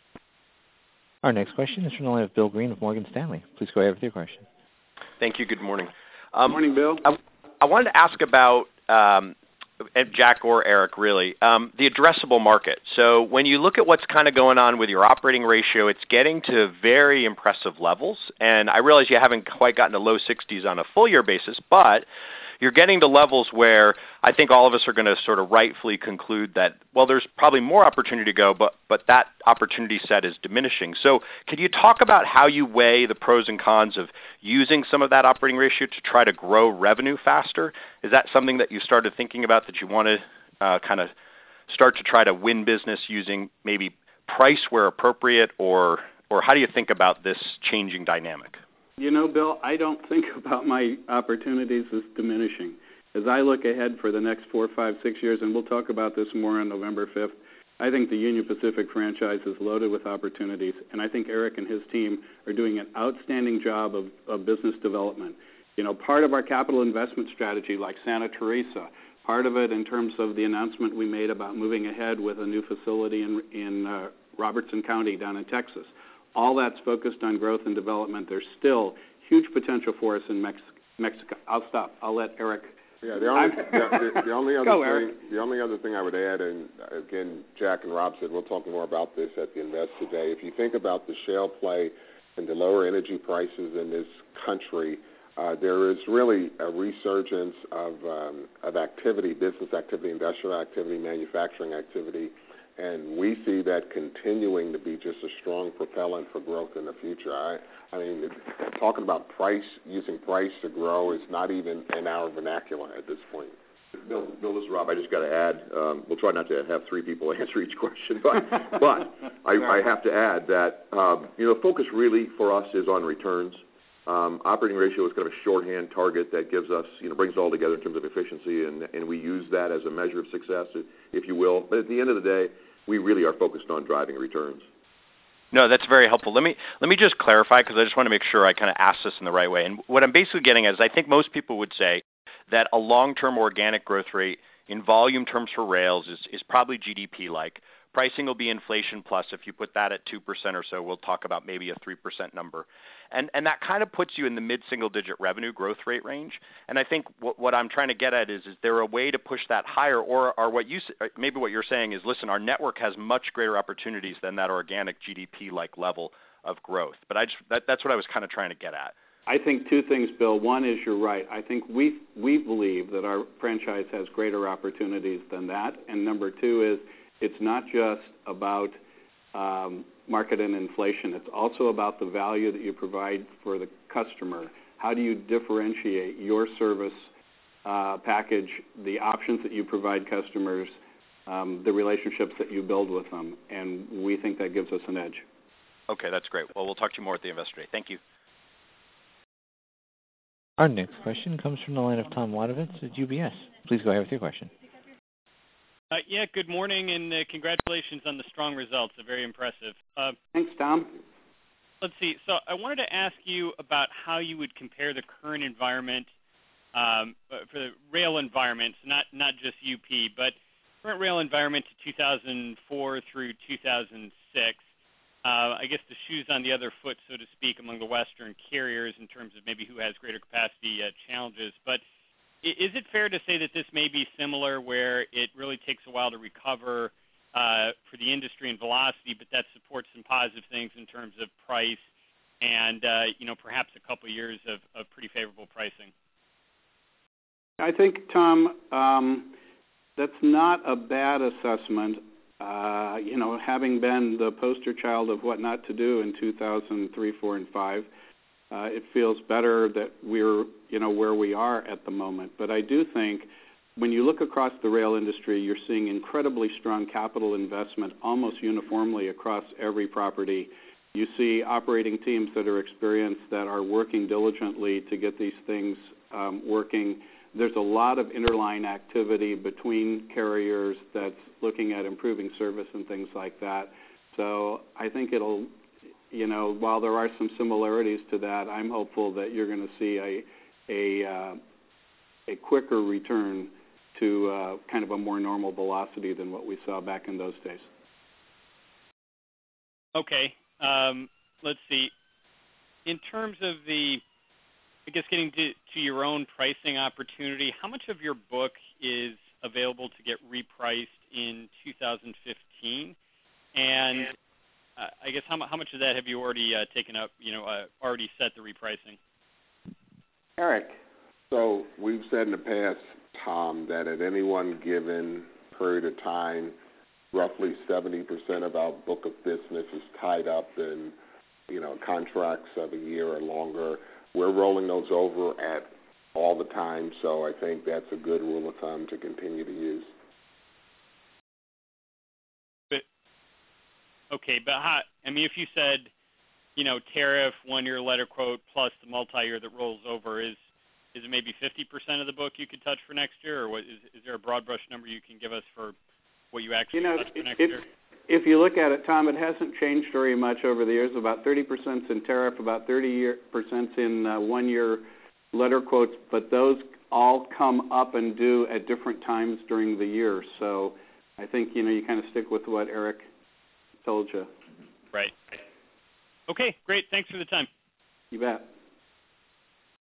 Our next question is from the line of Bill Green of Morgan Stanley. Please go ahead with your question. Thank you. Good morning. Um, Morning, Bill. I, I wanted to ask about, um, Jack or Eric, really, um, the addressable market. So when you look at what's kind of going on with your operating ratio, it's getting to very impressive levels. And I realize you haven't quite gotten to low sixties on a full-year basis, but you're getting to levels where I think all of us are going to sort of rightfully conclude that, well, there's probably more opportunity to go, but, but that opportunity set is diminishing. So could you talk about how you weigh the pros and cons of using some of that operating ratio to try to grow revenue faster? Is that something that you started thinking about, that you want to uh, kind of start to try to win business using maybe price where appropriate, or or how do you think about this changing dynamic? You know, Bill, I don't think about my opportunities as diminishing. As I look ahead for the next four, five, six years, and we'll talk about this more on November fifth, I think the Union Pacific franchise is loaded with opportunities, and I think Eric and his team are doing an outstanding job of, of business development. You know, part of our capital investment strategy, like Santa Teresa, part of it in terms of the announcement we made about moving ahead with a new facility in, in uh, Robertson County down in Texas. All that's focused on growth and development. There's still huge potential for us in, Mex- Mexico. I'll stop. I'll let Eric. Yeah, the only, the, the, the only other Go, thing, Eric. the only other thing I would add, and again, Jack and Rob said we'll talk more about this at the Investor Day. If you think about the shale play and the lower energy prices in this country, uh, there is really a resurgence of um, of activity, business activity, industrial activity, manufacturing activity, and we see that continuing to be just a strong propellant for growth in the future. I, I mean, it, talking about price, using price to grow is not even in our vernacular at this point. Bill, Bill, this is Rob. I just got to add, um, we'll try not to have three people answer each question, but, but I, I have to add that, um, you know, focus really for us is on returns. Um, operating ratio is kind of a shorthand target that gives us, you know, brings it all together in terms of efficiency, and, and we use that as a measure of success, if you will. But at the end of the day, we really are focused on driving returns. No, that's very helpful. Let me let me just clarify, because I just want to make sure I kind of ask this in the right way. And what I'm basically getting at is I think most people would say that a long-term organic growth rate in volume terms for rails is, is probably G D P-like. Pricing will be inflation plus. If you put that at two percent or so, we'll talk about maybe a three percent number. And and that kind of puts you in the mid-single-digit revenue growth rate range. And I think what, what I'm trying to get at is, is there a way to push that higher? Or, or what you maybe what you're saying is, listen, our network has much greater opportunities than that organic G D P-like level of growth. But I just that, that's what I was kind of trying to get at. I think two things, Bill. One is you're right. I think we we believe that our franchise has greater opportunities than that. And number two is it's not just about um, market and inflation. It's also about the value that you provide for the customer. How do you differentiate your service uh, package, the options that you provide customers, um, the relationships that you build with them? And we think that gives us an edge. Okay, that's great. Well, we'll talk to you more at the Investor Day. Thank you. Our next question comes from the line of Tom Wadewitz at U B S. Please go ahead with your question. Uh, yeah, good morning, and uh, congratulations on the strong results. They're very impressive. Uh, Thanks, Tom. Let's see. So I wanted to ask you about how you would compare the current environment um, for the rail environment, not not just U P, but current rail environment to two thousand four through two thousand six. Uh, I guess the shoe's on the other foot, so to speak, among the Western carriers in terms of maybe who has greater capacity uh, challenges. But is it fair to say that this may be similar, where it really takes a while to recover uh, for the industry and velocity, but that supports some positive things in terms of price and, uh, you know, perhaps a couple years of, of pretty favorable pricing? I think, Tom, um, that's not a bad assessment. Uh, you know, having been the poster child of what not to do in two thousand three, four, and five, Uh, it feels better that we're, you know, where we are at the moment. But I do think when you look across the rail industry, you're seeing incredibly strong capital investment almost uniformly across every property. You see operating teams that are experienced, that are working diligently to get these things um, working. There's a lot of interline activity between carriers that's looking at improving service and things like that. So I think it'll, you know, while there are some similarities to that, I'm hopeful that you're going to see a a, uh, a quicker return to uh, kind of a more normal velocity than what we saw back in those days. Okay. Um, let's see. In terms of the, I guess, getting to, to your own pricing opportunity, how much of your book is available to get repriced in two thousand fifteen? And Uh, I guess how, how much of that have you already uh, taken up, you know, uh, already set the repricing? Eric. So we've said in the past, Tom, that at any one given period of time, roughly seventy percent of our book of business is tied up in, you know, contracts of a year or longer. We're rolling those over at all the time, so I think that's a good rule of thumb to continue to use. Okay, but how, I mean, if you said, you know, tariff, one-year letter quote, plus the multi-year that rolls over, is is it maybe fifty percent of the book you could touch for next year, or what, is, is there a broad brush number you can give us for what you actually you know, touch for next if, year? If you look at it, Tom, it hasn't changed very much over the years. About thirty percent in tariff, about thirty percent in uh, one-year letter quotes, but those all come up and due at different times during the year. So I think, you know, you kind of stick with what Eric told you. Right. Okay, great. Thanks for the time. You bet.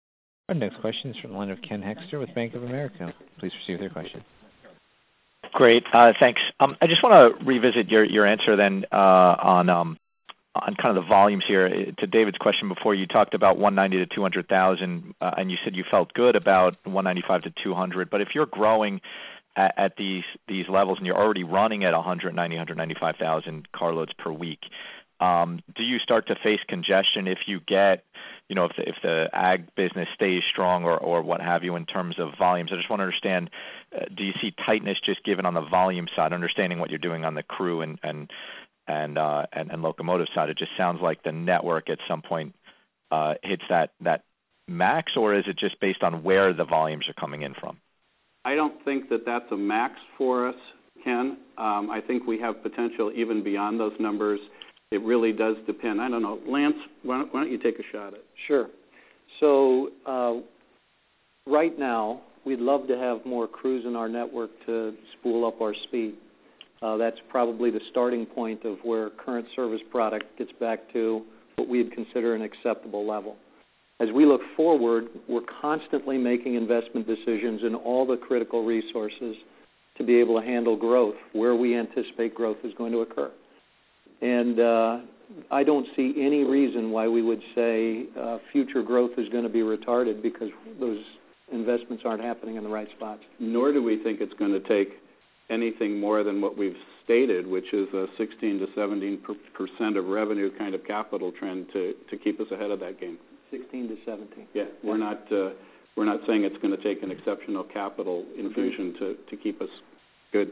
Our next question is from the line of Ken Hoexter with Bank of America. Please proceed with your question. Great. Uh, thanks. Um, I just want to revisit your, your answer then uh, on um, on kind of the volumes here. To David's question before, you talked about one ninety to two hundred thousand, uh, and you said you felt good about one ninety-five to two hundred. But if you're growing at, at these these levels and you're already running at one ninety, one ninety-five thousand carloads per week, um, do you start to face congestion if you get, you know, if the, if the ag business stays strong or, or what have you in terms of volumes? I just want to understand, uh, do you see tightness just given on the volume side, understanding what you're doing on the crew and and and uh, and, and locomotive side? It just sounds like the network at some point uh, hits that, that max, or is it just based on where the volumes are coming in from? I don't think that that's a max for us, Ken. Um, I think we have potential even beyond those numbers. It really does depend. I don't know. Lance, why don't, why don't you take a shot at it? Sure. So uh, right now, we'd love to have more crews in our network to spool up our speed. Uh, that's probably the starting point of where current service product gets back to what we'd consider an acceptable level. As we look forward, we're constantly making investment decisions in all the critical resources to be able to handle growth where we anticipate growth is going to occur. And uh, I don't see any reason why we would say uh, future growth is going to be retarded because those investments aren't happening in the right spots. Nor do we think it's going to take anything more than what we've stated, which is a sixteen to seventeen percent of revenue kind of capital trend to, to keep us ahead of that game. sixteen to seventeen. Yeah, we're not uh, we're not saying it's going to take an exceptional capital infusion to, to keep us good.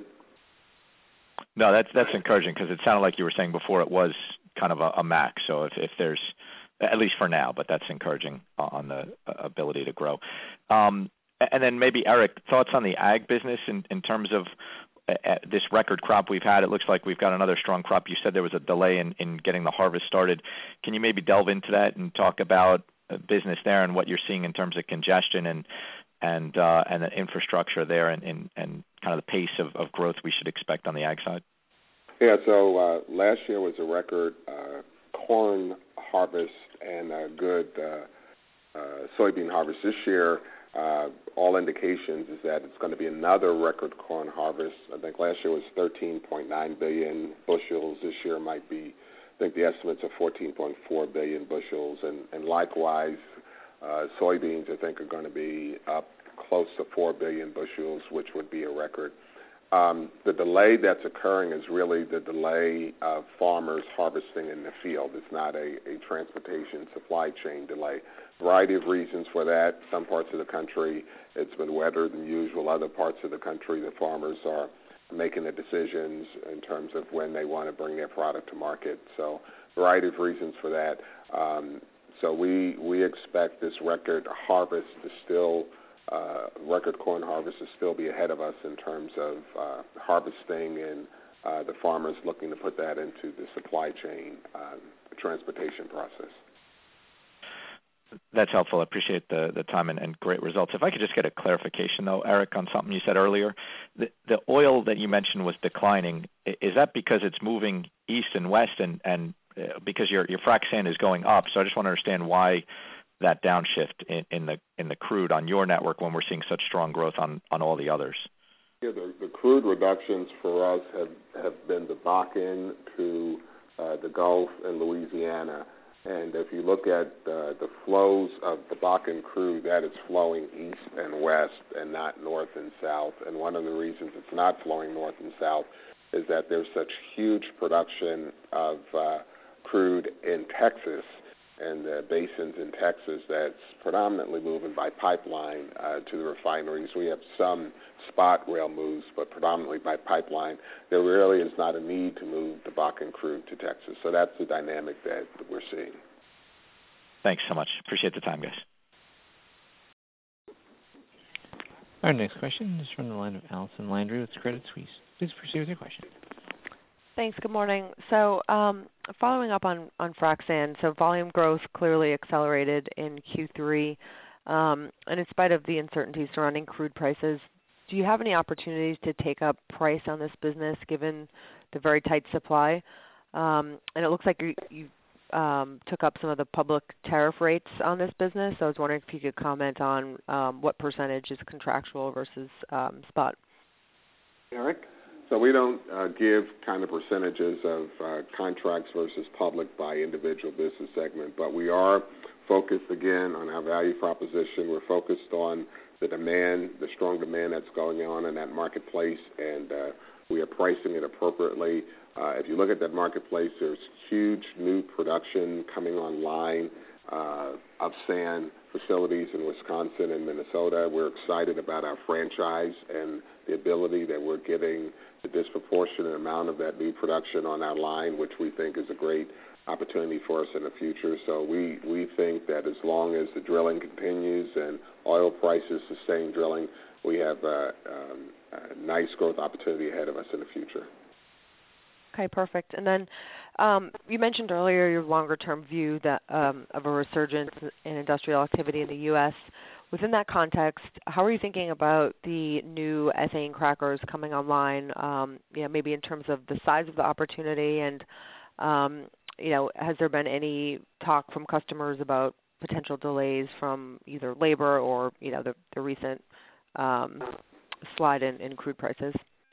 No, that's that's encouraging because it sounded like you were saying before it was kind of a, a max. So if, if there's, at least for now, but that's encouraging on the ability to grow. Um, and then maybe, Eric, thoughts on the ag business in, in terms of uh, this record crop we've had. It looks like we've got another strong crop. You said there was a delay in, in getting the harvest started. Can you maybe delve into that and talk about business there and what you're seeing in terms of congestion and and uh, and the infrastructure there and, and, and kind of the pace of, of growth we should expect on the ag side? Yeah, so uh, last year was a record uh, corn harvest and a good uh, uh, soybean harvest. This year, uh, all indications is that it's going to be another record corn harvest. I think last year was thirteen point nine billion bushels. This year might be, I think the estimates are fourteen point four billion bushels. And, and likewise, uh, soybeans I think are going to be up close to four billion bushels, which would be a record. Um, the delay that's occurring is really the delay of farmers harvesting in the field. It's not a, a transportation supply chain delay. Variety of reasons for that. Some parts of the country, it's been wetter than usual. Other parts of the country, the farmers are making the decisions in terms of when they want to bring their product to market. So variety of reasons for that. Um, so we we expect this record harvest to still Uh, record corn harvest will still be ahead of us in terms of uh, harvesting and uh, the farmers looking to put that into the supply chain uh, transportation process. That's helpful. I appreciate the, the time and, and great results. If I could just get a clarification, though, Eric, on something you said earlier. The, the oil that you mentioned was declining. Is that because it's moving east and west and, and uh, because your, your frac sand is going up? So I just want to understand why that downshift in, in the in the crude on your network when we're seeing such strong growth on, on all the others? Yeah, the, the crude reductions for us have, have been the Bakken to uh, the Gulf and Louisiana. And if you look at uh, the flows of the Bakken crude, that is flowing east and west and not north and south. And one of the reasons it's not flowing north and south is that there's such huge production of uh, crude in Texas and the basins in Texas that's predominantly moving by pipeline uh, to the refineries. We have some spot rail moves, but predominantly by pipeline. There really is not a need to move the Bakken crude to Texas. So that's the dynamic that we're seeing. Thanks so much. Appreciate the time, guys. Our next question is from the line of Allison Landry with Credit Suisse. Please proceed with your question. Thanks. Good morning. So um, following up on, on frac sand, so volume growth clearly accelerated in Q three, um, and in spite of the uncertainty surrounding crude prices, do you have any opportunities to take up price on this business given the very tight supply? Um, and it looks like you, you um, took up some of the public tariff rates on this business. So I was wondering if you could comment on um, what percentage is contractual versus um, spot. Eric? So we don't uh, give kind of percentages of uh, contracts versus public by individual business segment, but we are focused, again, on our value proposition. We're focused on the demand, the strong demand that's going on in that marketplace, and uh, we are pricing it appropriately. Uh, if you look at that marketplace, there's huge new production coming online uh, of sand facilities in Wisconsin and Minnesota. We're excited about our franchise and the ability that we're getting the disproportionate amount of that new production on our line, which we think is a great opportunity for us in the future. So we, we think that as long as the drilling continues and oil prices sustain drilling, we have a, um, a nice growth opportunity ahead of us in the future. Okay, perfect. And then um, you mentioned earlier your longer-term view that um, of a resurgence in industrial activity in the U S Within that context, how are you thinking about the new ethane crackers coming online, um, you know, maybe in terms of the size of the opportunity and, um, you know, has there been any talk from customers about potential delays from either labor or, you know, the, the recent um, slide in, in crude prices?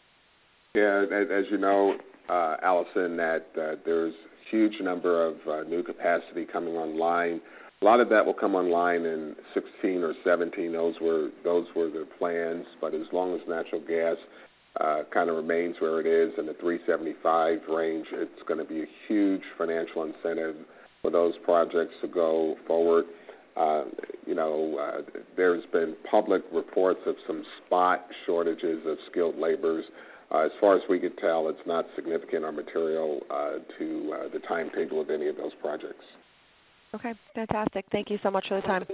Yeah, as, as you know, uh, Allison, that uh, there's a huge number of uh, new capacity coming online. A lot of that will come online in sixteen or seventeen. Those were those were the plans. But as long as natural gas uh, kind of remains where it is in the three seventy-five range, it's going to be a huge financial incentive for those projects to go forward. Uh, you know, uh, there's been public reports of some spot shortages of skilled laborers. Uh, as far as we could tell, it's not significant or material uh, to uh, the timetable of any of those projects. Okay, fantastic. Thank you so much for the time.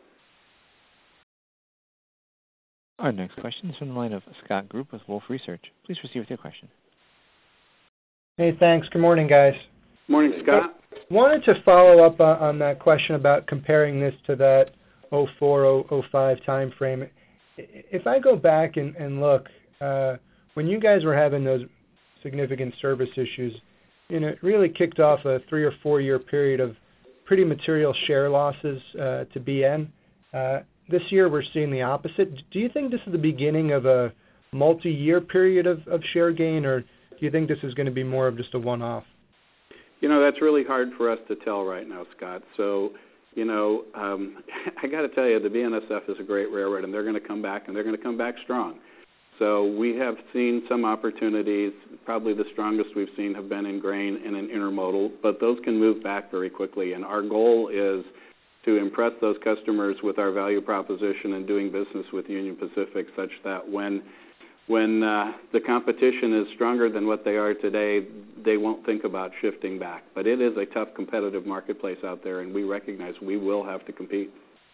Our next question is from the line of Scott Group with Wolfe Research. Please proceed with your question. Hey, thanks. Good morning, guys. Morning, Scott. Wanted to follow up on, on that question about comparing this to that oh four, oh five time frame. If I go back and, and look, uh, when you guys were having those significant service issues, you know, it really kicked off a three or four year period of pretty material share losses uh, to B N. Uh, this year we're seeing the opposite. Do you think this is the beginning of a multi-year period of, of share gain, or do you think this is going to be more of just a one-off? You know, that's really hard for us to tell right now, Scott. So, you know, um, I got to tell you, the B N S F is a great railroad, and they're going to come back, and they're going to come back strong. So we have seen some opportunities. Probably the strongest we've seen have been in grain and in intermodal, but those can move back very quickly. And our goal is to impress those customers with our value proposition and doing business with Union Pacific such that when when uh, the competition is stronger than what they are today, they won't think about shifting back. But it is a tough competitive marketplace out there, and we recognize we will have to compete.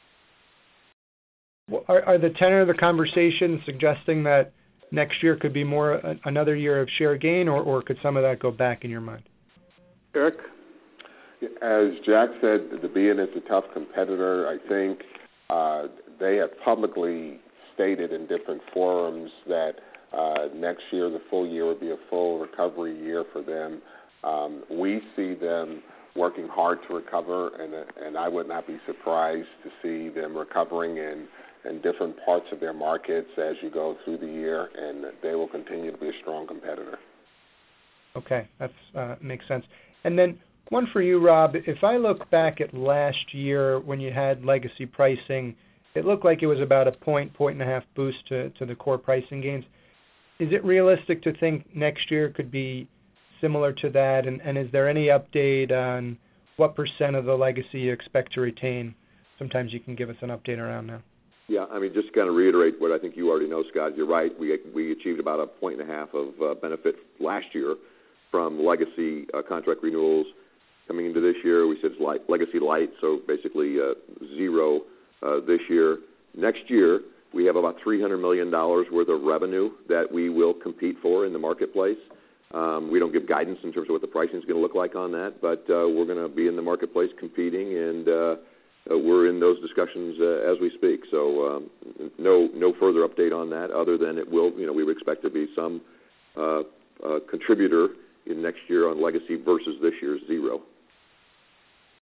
Are, are the tenor of the conversation suggesting that next year could be more a, another year of share gain, or, or could some of that go back in your mind? Eric? As Jack said, the B N is a tough competitor. I think uh, they have publicly stated in different forums that uh, next year, the full year, would be a full recovery year for them. Um, we see them working hard to recover, and, and I would not be surprised to see them recovering in in different parts of their markets as you go through the year, and they will continue to be a strong competitor. Okay, that uh, makes sense. And then one for you, Rob. If I look back at last year when you had legacy pricing, it looked like it was about a point, point and a half boost to, to the core pricing gains. Is it realistic to think next year could be similar to that? And, and is there any update on what percent of the legacy you expect to retain? Sometimes you can give us an update around now. Yeah, I mean, just to kind of reiterate what I think you already know, Scott, you're right. We we achieved about a point and a half of uh, benefit last year from legacy uh, contract renewals. Coming into this year, we said it's light, legacy light, so basically uh, zero uh, this year. Next year, we have about three hundred million dollars worth of revenue that we will compete for in the marketplace. Um, we don't give guidance in terms of what the pricing is going to look like on that, but uh, we're going to be in the marketplace competing, and uh, uh, we're in those discussions uh, as we speak. So um, no no further update on that other than it will, you know, we would expect to be some uh, uh, contributor in next year on legacy versus this year's zero.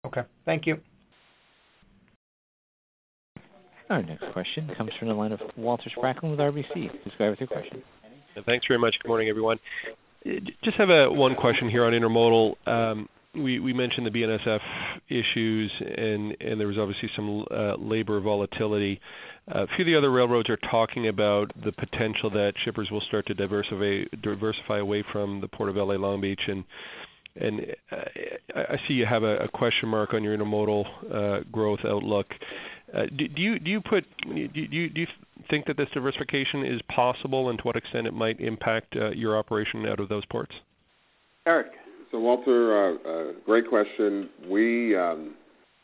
Okay. Thank you. Our next question comes from the line of Walter Spracklin with R B C. Please go ahead with your question. Thanks very much. Good morning, everyone. Just have a one question here on intermodal. Um, we, we mentioned the B N S F issues, and, and there was obviously some uh, labor volatility. Uh, a few of the other railroads are talking about the potential that shippers will start to diversify diversify away from the Port of L A Long Beach, and and uh, I see you have a, a question mark on your intermodal uh, growth outlook. Uh, do, do you do you put do you, do you think that this diversification is possible, and to what extent it might impact uh, your operation out of those ports? Eric. So Walter, uh, uh, great question. We um,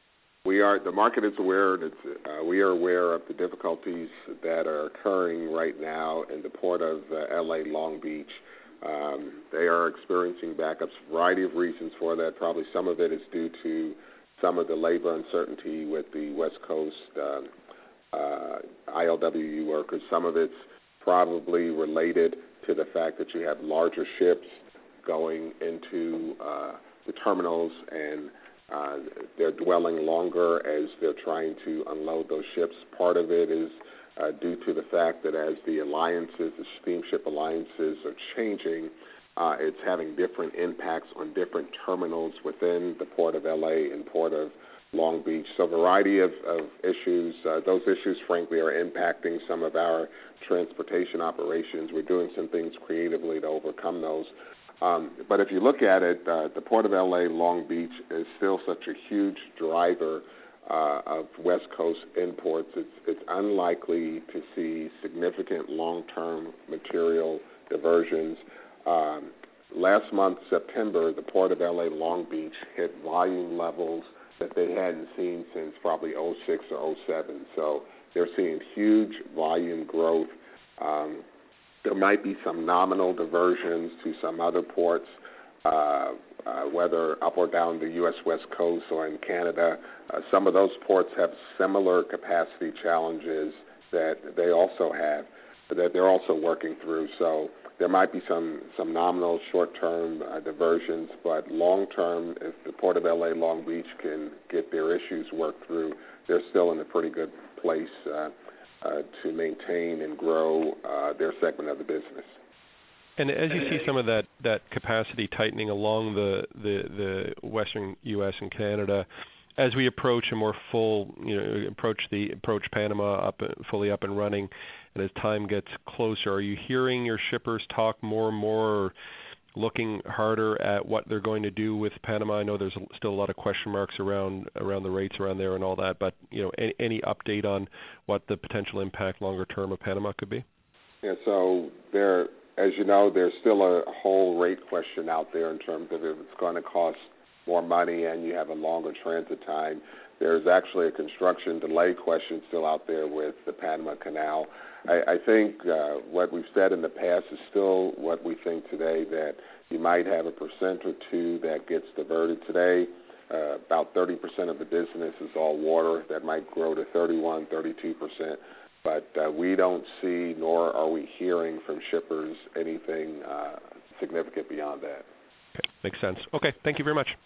we are the market is aware. It's, uh, we are aware of the difficulties that are occurring right now in the port of uh, L A Long Beach. Um, they are experiencing backups. A variety of reasons for that. Probably some of it is due to some of the labor uncertainty with the West Coast um, uh, I L W U workers. Some of it's probably related to the fact that you have larger ships going into uh, the terminals, and uh, they're dwelling longer as they're trying to unload those ships. Part of it is uh, due to the fact that as the alliances, the steamship alliances are changing, uh, it's having different impacts on different terminals within the Port of L A and Port of Long Beach. So a variety of, of issues. Uh, those issues, frankly, are impacting some of our transportation operations. We're doing some things creatively to overcome those. Um, but if you look at it, uh, the Port of L A Long Beach is still such a huge driver uh, of West Coast imports. It's, it's unlikely to see significant long-term material diversions. Um, last month, September, the Port of L A Long Beach hit volume levels that they hadn't seen since probably oh six or oh seven. So they're seeing huge volume growth. Um, There might be some nominal diversions to some other ports, uh, uh, whether up or down the U S West Coast or in Canada. Uh, some of those ports have similar capacity challenges that they also have, that they're also working through. So there might be some, some nominal short-term uh, diversions, but long-term, if the Port of L A Long Beach can get their issues worked through, they're still in a pretty good place uh, Uh, to maintain and grow uh, their segment of the business. And as you see some of that, that capacity tightening along the, the, the western U S and Canada, as we approach a more full, you know, approach the approach Panama up fully up and running, and as time gets closer, are you hearing your shippers talk more and more, or looking harder at what they're going to do with Panama? I know there's still a lot of question marks around around the rates around there and all that, but you know, any, any update on what the potential impact longer term of Panama could be? Yeah, so there, as you know, there's still a whole rate question out there in terms of if it's going to cost more money and you have a longer transit time. There's actually a construction delay question still out there with the Panama Canal. I, I think uh, what we've said in the past is still what we think today, that you might have a percent or two that gets diverted today. Uh, about thirty percent of the business is all water. That might grow to thirty-one, thirty-two percent. But uh, we don't see, nor are we hearing from shippers anything uh, significant beyond that. Okay, makes sense. Okay, thank you very much.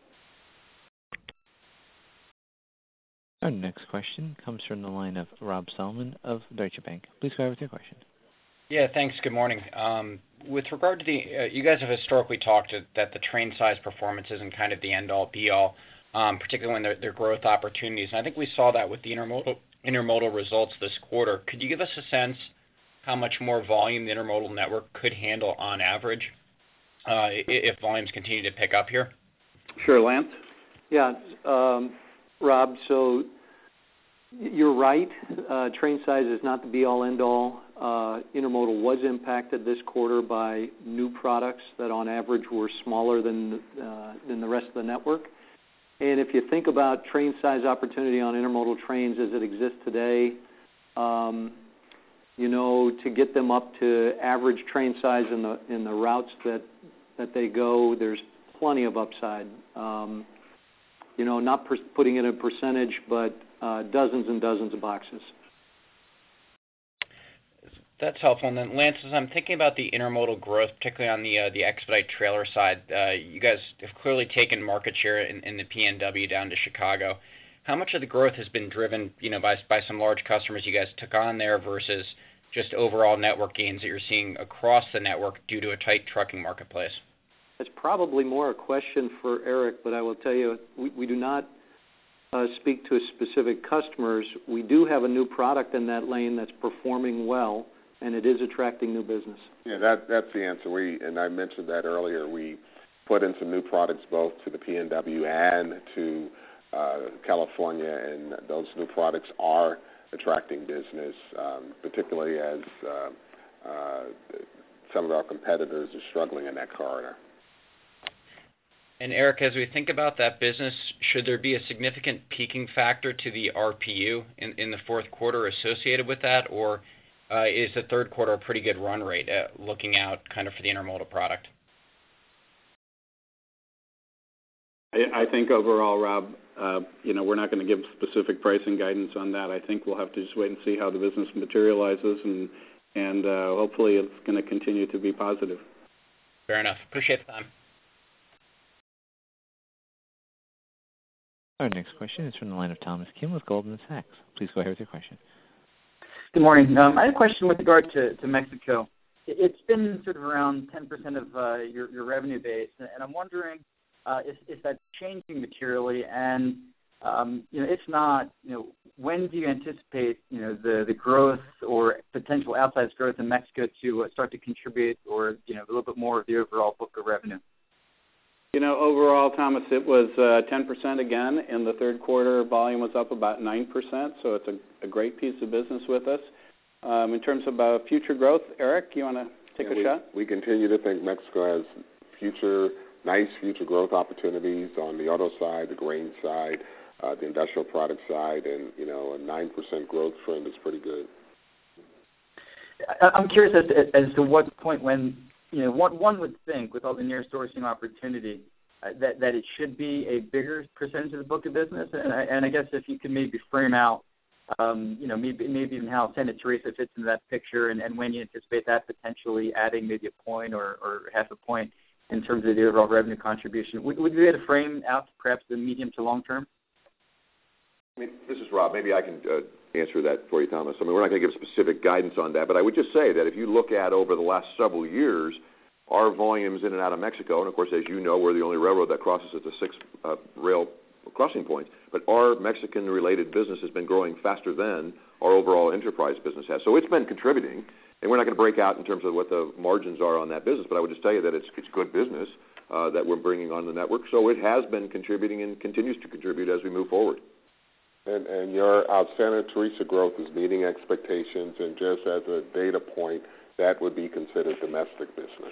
Our next question comes from the line of Rob Salmon of Deutsche Bank. Please go ahead with your question. Yeah, thanks. Good morning. Um, with regard to the, uh, you guys have historically talked to, that the train size performance isn't kind of the end-all, be-all, um, particularly when there, there are growth opportunities. And I think we saw that with the intermodal, intermodal results this quarter. Could you give us a sense how much more volume the intermodal network could handle on average uh, if volumes continue to pick up here? Sure, Lance? Yeah, um, Rob, so you're right. Uh, train size is not the be-all, end-all. Uh, intermodal was impacted this quarter by new products that on average were smaller than, uh, than the rest of the network. And if you think about train size opportunity on intermodal trains as it exists today, um, you know, to get them up to average train size in the in the routes that, that they go, there's plenty of upside. Um, you know, not per- putting in a percentage, but uh, dozens and dozens of boxes. That's helpful. And then, Lance, as I'm thinking about the intermodal growth, particularly on the uh, the expedite trailer side, uh, you guys have clearly taken market share in, in the P N W down to Chicago. How much of the growth has been driven, you know, by by some large customers you guys took on there versus just overall network gains that you're seeing across the network due to a tight trucking marketplace? It's probably more a question for Eric, but I will tell you, we, we do not uh, speak to specific customers. We do have a new product in that lane that's performing well, and it is attracting new business. Yeah, that that's the answer. We and I mentioned that earlier. We put in some new products both to the P N W and to uh, California, and those new products are attracting business, um, particularly as uh, uh, some of our competitors are struggling in that corridor. And Eric, as we think about that business, should there be a significant peaking factor to the R P U in, in the fourth quarter associated with that, or uh, is the third quarter a pretty good run rate uh, looking out kind of for the intermodal product? I, I think overall, Rob, uh, you know, we're not going to give specific pricing guidance on that. I think we'll have to just wait and see how the business materializes, and and uh, hopefully it's going to continue to be positive. Fair enough. Appreciate the time. Our next question is from the line of Thomas Kim with Goldman Sachs. Please go ahead with your question. Good morning. Um, I had a question with regard to, to Mexico. It's been sort of around ten percent of uh, your, your revenue base, and I'm wondering uh, if, if that's changing materially, and um, you know, if not, you know, when do you anticipate you know the, the growth or potential outsized growth in Mexico to uh, start to contribute, or you know, a little bit more of the overall book of revenue? You know, overall, Thomas, it was uh, ten percent again. In the third quarter, volume was up about nine percent, so it's a, a great piece of business with us. Um, in terms of uh, future growth, Eric, you want to take yeah, a we, shot? We continue to think Mexico has future, nice future growth opportunities on the auto side, the grain side, uh, the industrial product side, and, you know, a nine percent growth trend is pretty good. I'm curious as to, as to what point when, you know, one, one would think with all the near sourcing opportunity uh, that, that it should be a bigger percentage of the book of business. And I, and I guess if you could maybe frame out, um, you know, maybe, maybe even how Santa Teresa fits into that picture, and, and when you anticipate that potentially adding maybe a point or, or half a point in terms of the overall revenue contribution. Would, would you be able to frame out perhaps the medium to long term? I mean, this is Rob. Maybe I can uh, answer that for you, Thomas. I mean, we're not going to give specific guidance on that, but I would just say that if you look at over the last several years, our volumes in and out of Mexico, and of course, as you know, we're the only railroad that crosses at the six uh, rail crossing points, but our Mexican-related business has been growing faster than our overall enterprise business has. So it's been contributing, and we're not going to break out in terms of what the margins are on that business, but I would just tell you that it's, it's good business uh, that we're bringing on the network. So it has been contributing and continues to contribute as we move forward. And, and your our Santa Teresa growth is meeting expectations, and just as a data point, that would be considered domestic business.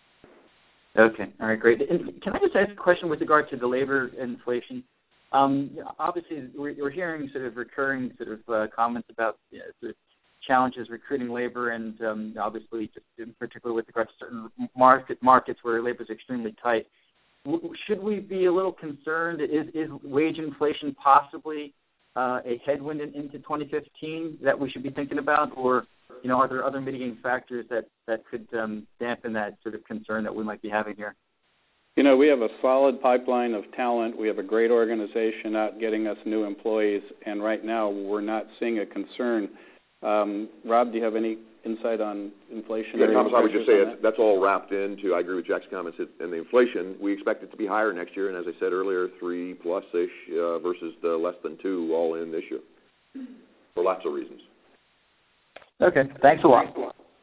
Okay. All right, great. And can I just ask a question with regard to the labor inflation? Um, obviously, we're, we're hearing sort of recurring sort of uh, comments about you know, sort of challenges recruiting labor, and um, obviously, just in particular with regard to certain market markets where labor is extremely tight. W- should we be a little concerned? Is, is wage inflation possibly uh, a headwind in, into twenty fifteen that we should be thinking about, or you know, are there other mitigating factors that that could um, dampen that sort of concern that we might be having here? You know, we have a solid pipeline of talent. We have a great organization out getting us new employees, and right now we're not seeing a concern. Um, Rob, do you have any insight on inflation? Yeah, Thomas, I would just say that? that's all wrapped into, I agree with Jack's comments, and the inflation, we expect it to be higher next year, and as I said earlier, three plus-ish uh, versus the less than two all in this year, for lots of reasons. Okay, thanks a lot.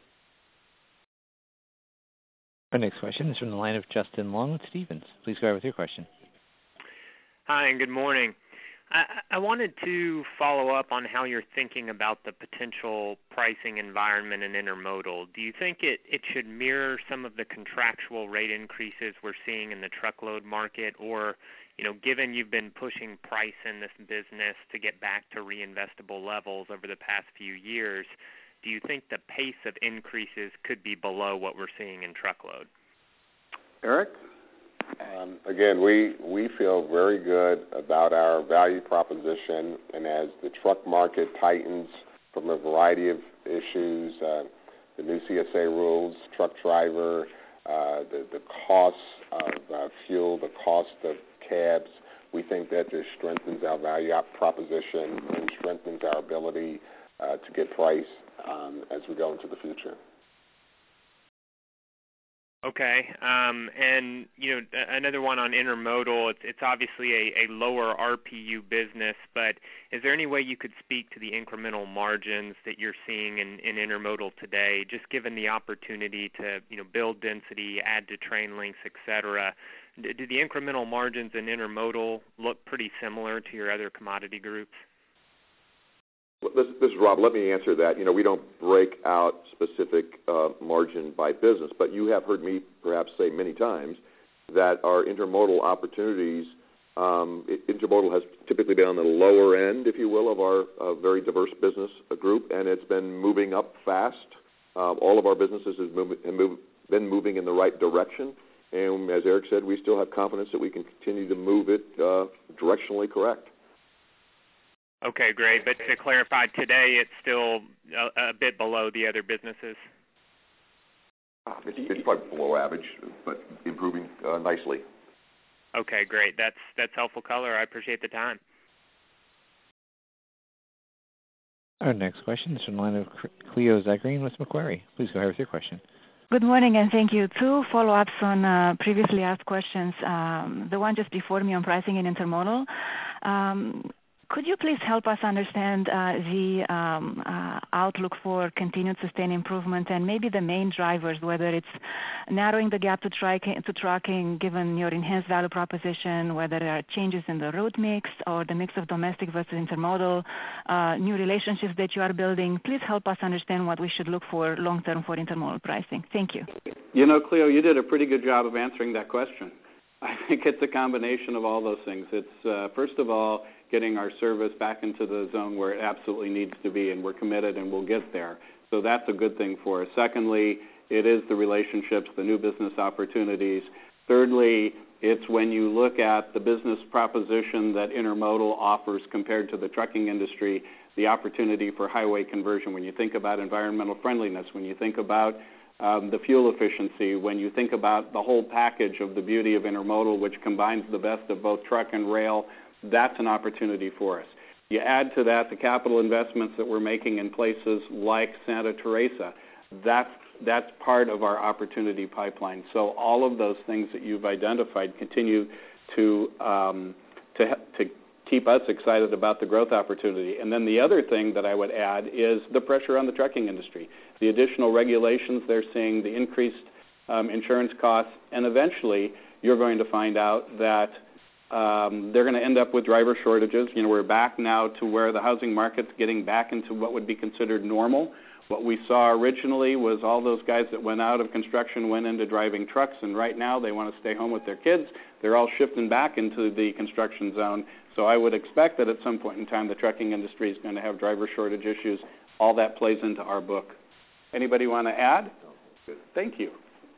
Our next question is from the line of Justin Long with Stephens. Please go ahead with your question. Hi, and good morning. I, I wanted to follow up on how you're thinking about the potential pricing environment in intermodal. Do you think it, it should mirror some of the contractual rate increases we're seeing in the truckload market, or, you know, given you've been pushing price in this business to get back to reinvestable levels over the past few years, do you think the pace of increases could be below what we're seeing in truckload? Eric? Um, again, we, we feel very good about our value proposition, and as the truck market tightens from a variety of issues, uh, the new C S A rules, truck driver, uh, the, the costs of uh, fuel, the cost of cabs. We think that just strengthens our value proposition and strengthens our ability uh, to get price um, as we go into the future. Okay, um, and you know another one on intermodal. It's, it's obviously a, a lower R P U business, but is there any way you could speak to the incremental margins that you're seeing in, in intermodal today, just given the opportunity to you know build density, add to train lengths, et cetera? Do, do the incremental margins in intermodal look pretty similar to your other commodity groups? This, this is Rob. Let me answer that. You know, we don't break out specific uh, margin by business, but you have heard me perhaps say many times that our intermodal opportunities, um, intermodal has typically been on the lower end, if you will, of our uh, very diverse business group, and it's been moving up fast. Uh, all of our businesses have, move, have move, been moving in the right direction, and as Eric said, we still have confidence that we can continue to move it uh, directionally correct. Okay, great. But to clarify, today it's still a, a bit below the other businesses? It's, it's probably below average, but improving uh, nicely. Okay, great. That's that's helpful color. I appreciate the time. Our next question is from the line of Cleo Zagreen with Macquarie. Please go ahead with your question. Good morning, and thank you. Two follow-ups on uh, previously asked questions. Um, the one just before me on pricing and intermodal. Um, Could you please help us understand uh, the um, uh, outlook for continued sustained improvement and maybe the main drivers, whether it's narrowing the gap to, tri- to trucking given your enhanced value proposition, whether there are changes in the route mix or the mix of domestic versus intermodal, uh, new relationships that you are building. Please help us understand what we should look for long-term for intermodal pricing. Thank you. You know, Cleo, you did a pretty good job of answering that question. I think it's a combination of all those things. It's, uh, first of all, getting our service back into the zone where it absolutely needs to be, and we're committed and we'll get there. So that's a good thing for us. Secondly, it is the relationships, the new business opportunities. Thirdly, it's when you look at the business proposition that intermodal offers compared to the trucking industry, the opportunity for highway conversion. When you think about environmental friendliness, when you think about um, the fuel efficiency, when you think about the whole package of the beauty of intermodal, which combines the best of both truck and rail, that's an opportunity for us. You add to that the capital investments that we're making in places like Santa Teresa. That's, that's part of our opportunity pipeline. So all of those things that you've identified continue to, um, to, to keep us excited about the growth opportunity. And then the other thing that I would add is the pressure on the trucking industry, the additional regulations they're seeing, the increased um, insurance costs, and eventually you're going to find out that Um, they're going to end up with driver shortages. You know, we're back now to where the housing market's getting back into what would be considered normal. What we saw originally was all those guys that went out of construction went into driving trucks, and right now they want to stay home with their kids. They're all shifting back into the construction zone. So I would expect that at some point in time the trucking industry is going to have driver shortage issues. All that plays into our book. Anybody want to add? Thank you.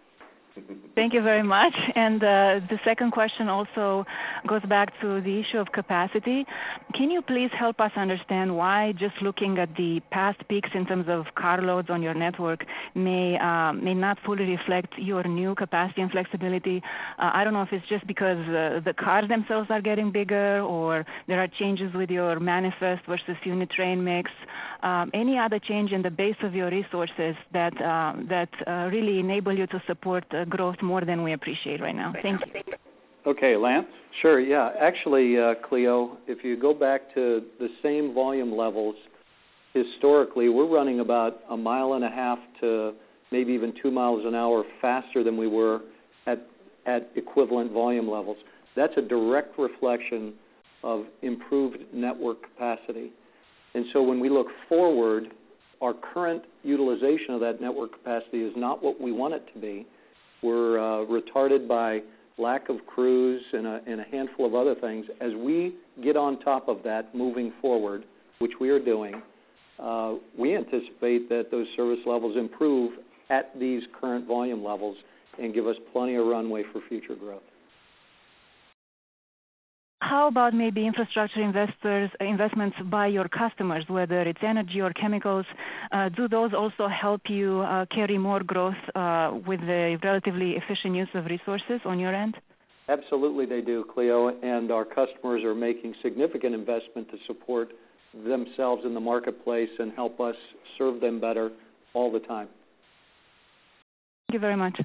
Thank you very much. And uh, the second question also goes back to the issue of capacity. Can you please help us understand why just looking at the past peaks in terms of car loads on your network may um, may not fully reflect your new capacity and flexibility? Uh, I don't know if it's just because uh, the cars themselves are getting bigger or there are changes with your manifest versus unit train mix. Um, any other change in the base of your resources that, uh, that uh, really enable you to support uh, growth more than we appreciate right now. Thank you. Okay, Lance? Sure, yeah. Actually, uh, Cleo, if you go back to the same volume levels, historically, we're running about a mile and a half to maybe even two miles an hour faster than we were at, at equivalent volume levels. That's a direct reflection of improved network capacity. And so when we look forward, our current utilization of that network capacity is not what we want it to be. We're uh, retarded by lack of crews and a, and a handful of other things. As we get on top of that moving forward, which we are doing, uh, we anticipate that those service levels improve at these current volume levels and give us plenty of runway for future growth. how about maybe infrastructure investors investments by your customers, whether it's energy or chemicals? Uh, do those also help you uh, carry more growth uh, with the relatively efficient use of resources on your end? Absolutely they do, Cleo, and our customers are making significant investment to support themselves in the marketplace and help us serve them better all the time. Thank you very much.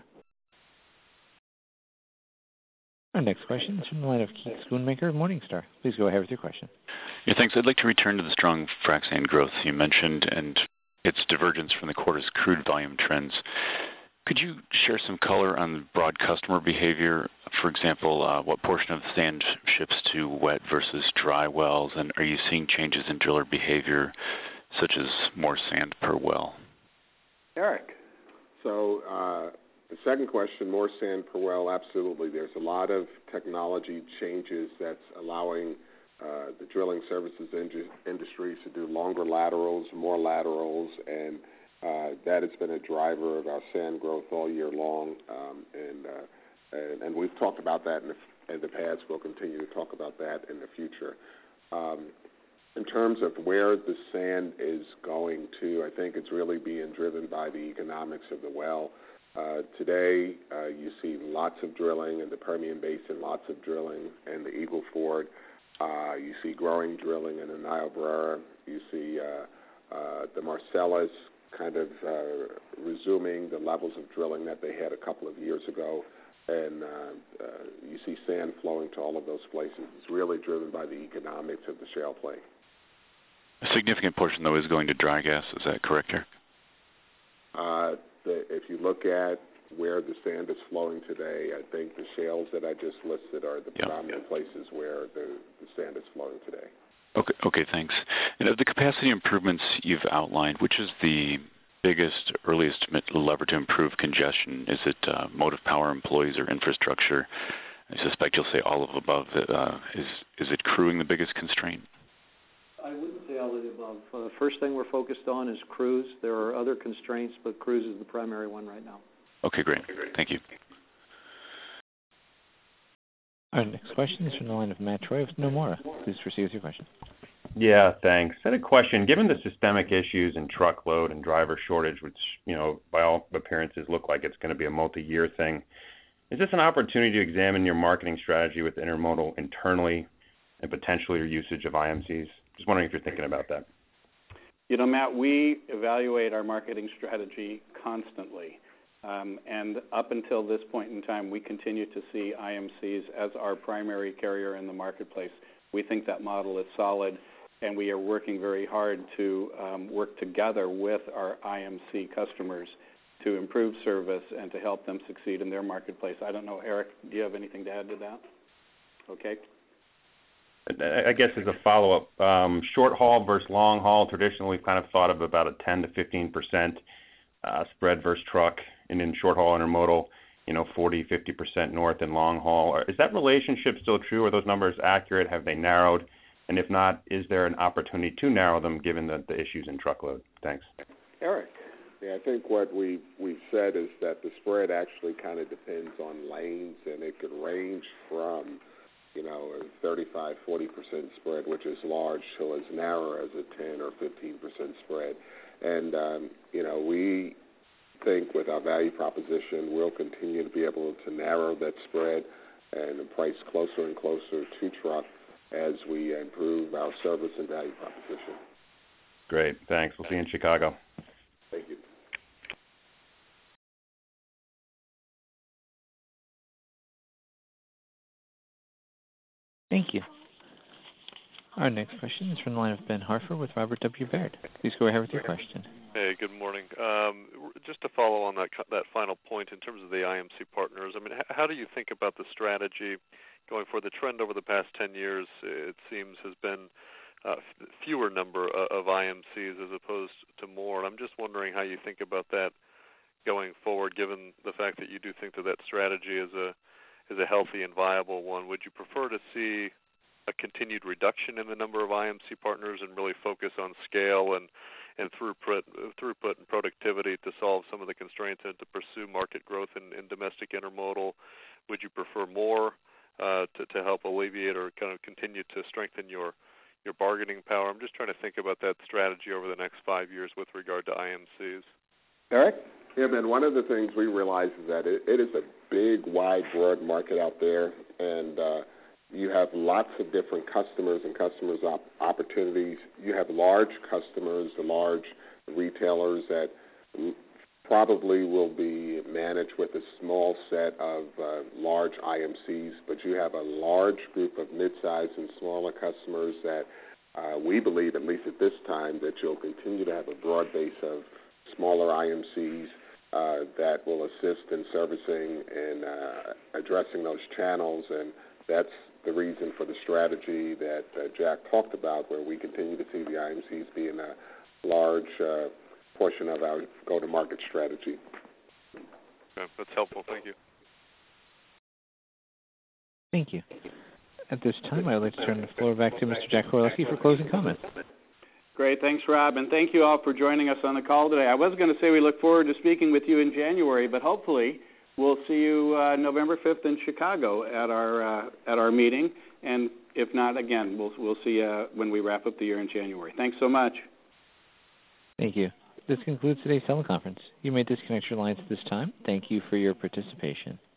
Our next question is from the line of Keith Schoonmaker of Morningstar. Please go ahead with your question. Yeah, thanks. I'd like to return to the strong frac sand growth you mentioned and its divergence from the quarter's crude volume trends. Could you share some color on broad customer behavior? For example, uh, what portion of sand ships to wet versus dry wells, and are you seeing changes in driller behavior, such as more sand per well? Eric. So uh, the second question, more sand per well, absolutely. There's a lot of technology changes that's allowing uh, the drilling services in- industries to do longer laterals, more laterals, and Uh, that has been a driver of our sand growth all year long, um, and, uh, and and we've talked about that in the, in the past. We'll continue to talk about that in the future. Um, in terms of where the sand is going to, I think it's really being driven by the economics of the well. Uh, today, uh, you see lots of drilling in the Permian Basin, lots of drilling in the Eagle Ford. Uh, you see growing drilling in the Niobrara. You see uh, uh, the Marcellus kind of uh, resuming the levels of drilling that they had a couple of years ago, and uh, uh, you see sand flowing to all of those places. It's really driven by the economics of the shale play. A significant portion, though, is going to dry gas. Is that correct, Eric? Uh, the, if you look at where the sand is flowing today, I think the shales that I just listed are the yeah. predominant places where the, the sand is flowing today. Okay, okay, thanks. And of the capacity improvements you've outlined, which is the biggest, earliest lever to improve congestion? Is it uh, motive power, employees, or infrastructure? I suspect you'll say all of the above. Uh, is is it crewing the biggest constraint? I wouldn't say all of the above. Uh, the first thing we're focused on is crews. There are other constraints, but crews is the primary one right now. Okay, great. Thank you. Our next question is from the line of Matt Troy with Nomura. Please proceed with your question. Yeah, thanks. I had a question. Given the systemic issues in truckload and driver shortage, which, you know, by all appearances look like it's going to be a multi-year thing, is this an opportunity to examine your marketing strategy with intermodal internally and potentially your usage of I M Cs? Just wondering if you're thinking about that. You know, Matt, we evaluate our marketing strategy constantly. Um, and up until this point in time, we continue to see I M Cs as our primary carrier in the marketplace. We think that model is solid, and we are working very hard to um, work together with our I M C customers to improve service and to help them succeed in their marketplace. I don't know, Eric, do you have anything to add to that? Okay. I guess as a follow-up, um, short haul versus long haul, traditionally we've kind of thought of about a ten to fifteen percent uh, spread versus truck, and in short haul intermodal, you know, forty, fifty percent north and long haul. Is that relationship still true? Are those numbers accurate? Have they narrowed? And if not, is there an opportunity to narrow them given the, the issues in truckload? Thanks. Eric. Yeah, I think what we've, we've said is that the spread actually kind of depends on lanes, and it could range from, you know, a thirty-five, forty percent spread, which is large, to as narrow as a ten or fifteen percent spread. And, um, you know, we think with our value proposition, we'll continue to be able to narrow that spread and price closer and closer to truck as we improve our service and value proposition. Great. Thanks. We'll see you in Chicago. Thank you. Thank you. Our next question is from the line of Ben Hartford with Robert W. Baird. Please go ahead with your question. Hey, good morning. Um, just to follow on that that final point in terms of the I M C partners, I mean, how do you think about the strategy going forward? The trend over the past ten years, it seems, has been uh, fewer number of I M Cs as opposed to more. And I'm just wondering how you think about that going forward, given the fact that you do think that that strategy is a is a healthy and viable one. Would you prefer to see a continued reduction in the number of I M C partners and really focus on scale and, and throughput, throughput and productivity to solve some of the constraints and to pursue market growth in, in domestic intermodal? Would you prefer more uh, to, to help alleviate or kind of continue to strengthen your your bargaining power? I'm just trying to think about that strategy over the next five years with regard to I M Cs. Eric? Yeah, man, one of the things we realize is that it, it is a big, wide, broad market out there, and uh, you have lots of different customers and customers' op- opportunities. You have large customers, the large retailers that probably will be managed with a small set of uh, large I M Cs, but you have a large group of mid-sized and smaller customers that uh, we believe, at least at this time, that you'll continue to have a broad base of smaller I M Cs uh, that will assist in servicing and uh, addressing those channels, and that's the reason for the strategy that uh, Jack talked about, where we continue to see the I M Cs being a large uh, portion of our go-to-market strategy. Okay, that's helpful. Thank you. Thank you. At this time, I would like to turn the floor back to Mister Jack Koraleski for closing comments. Great. Thanks, Rob. And thank you all for joining us on the call today. I was going to say we look forward to speaking with you in January, but hopefully we'll see you uh, November fifth in Chicago at our uh, at our meeting. And if not, again, we'll we'll see you when we wrap up the year in January. Thanks so much. Thank you. This concludes today's teleconference. You may disconnect your lines at this time. Thank you for your participation.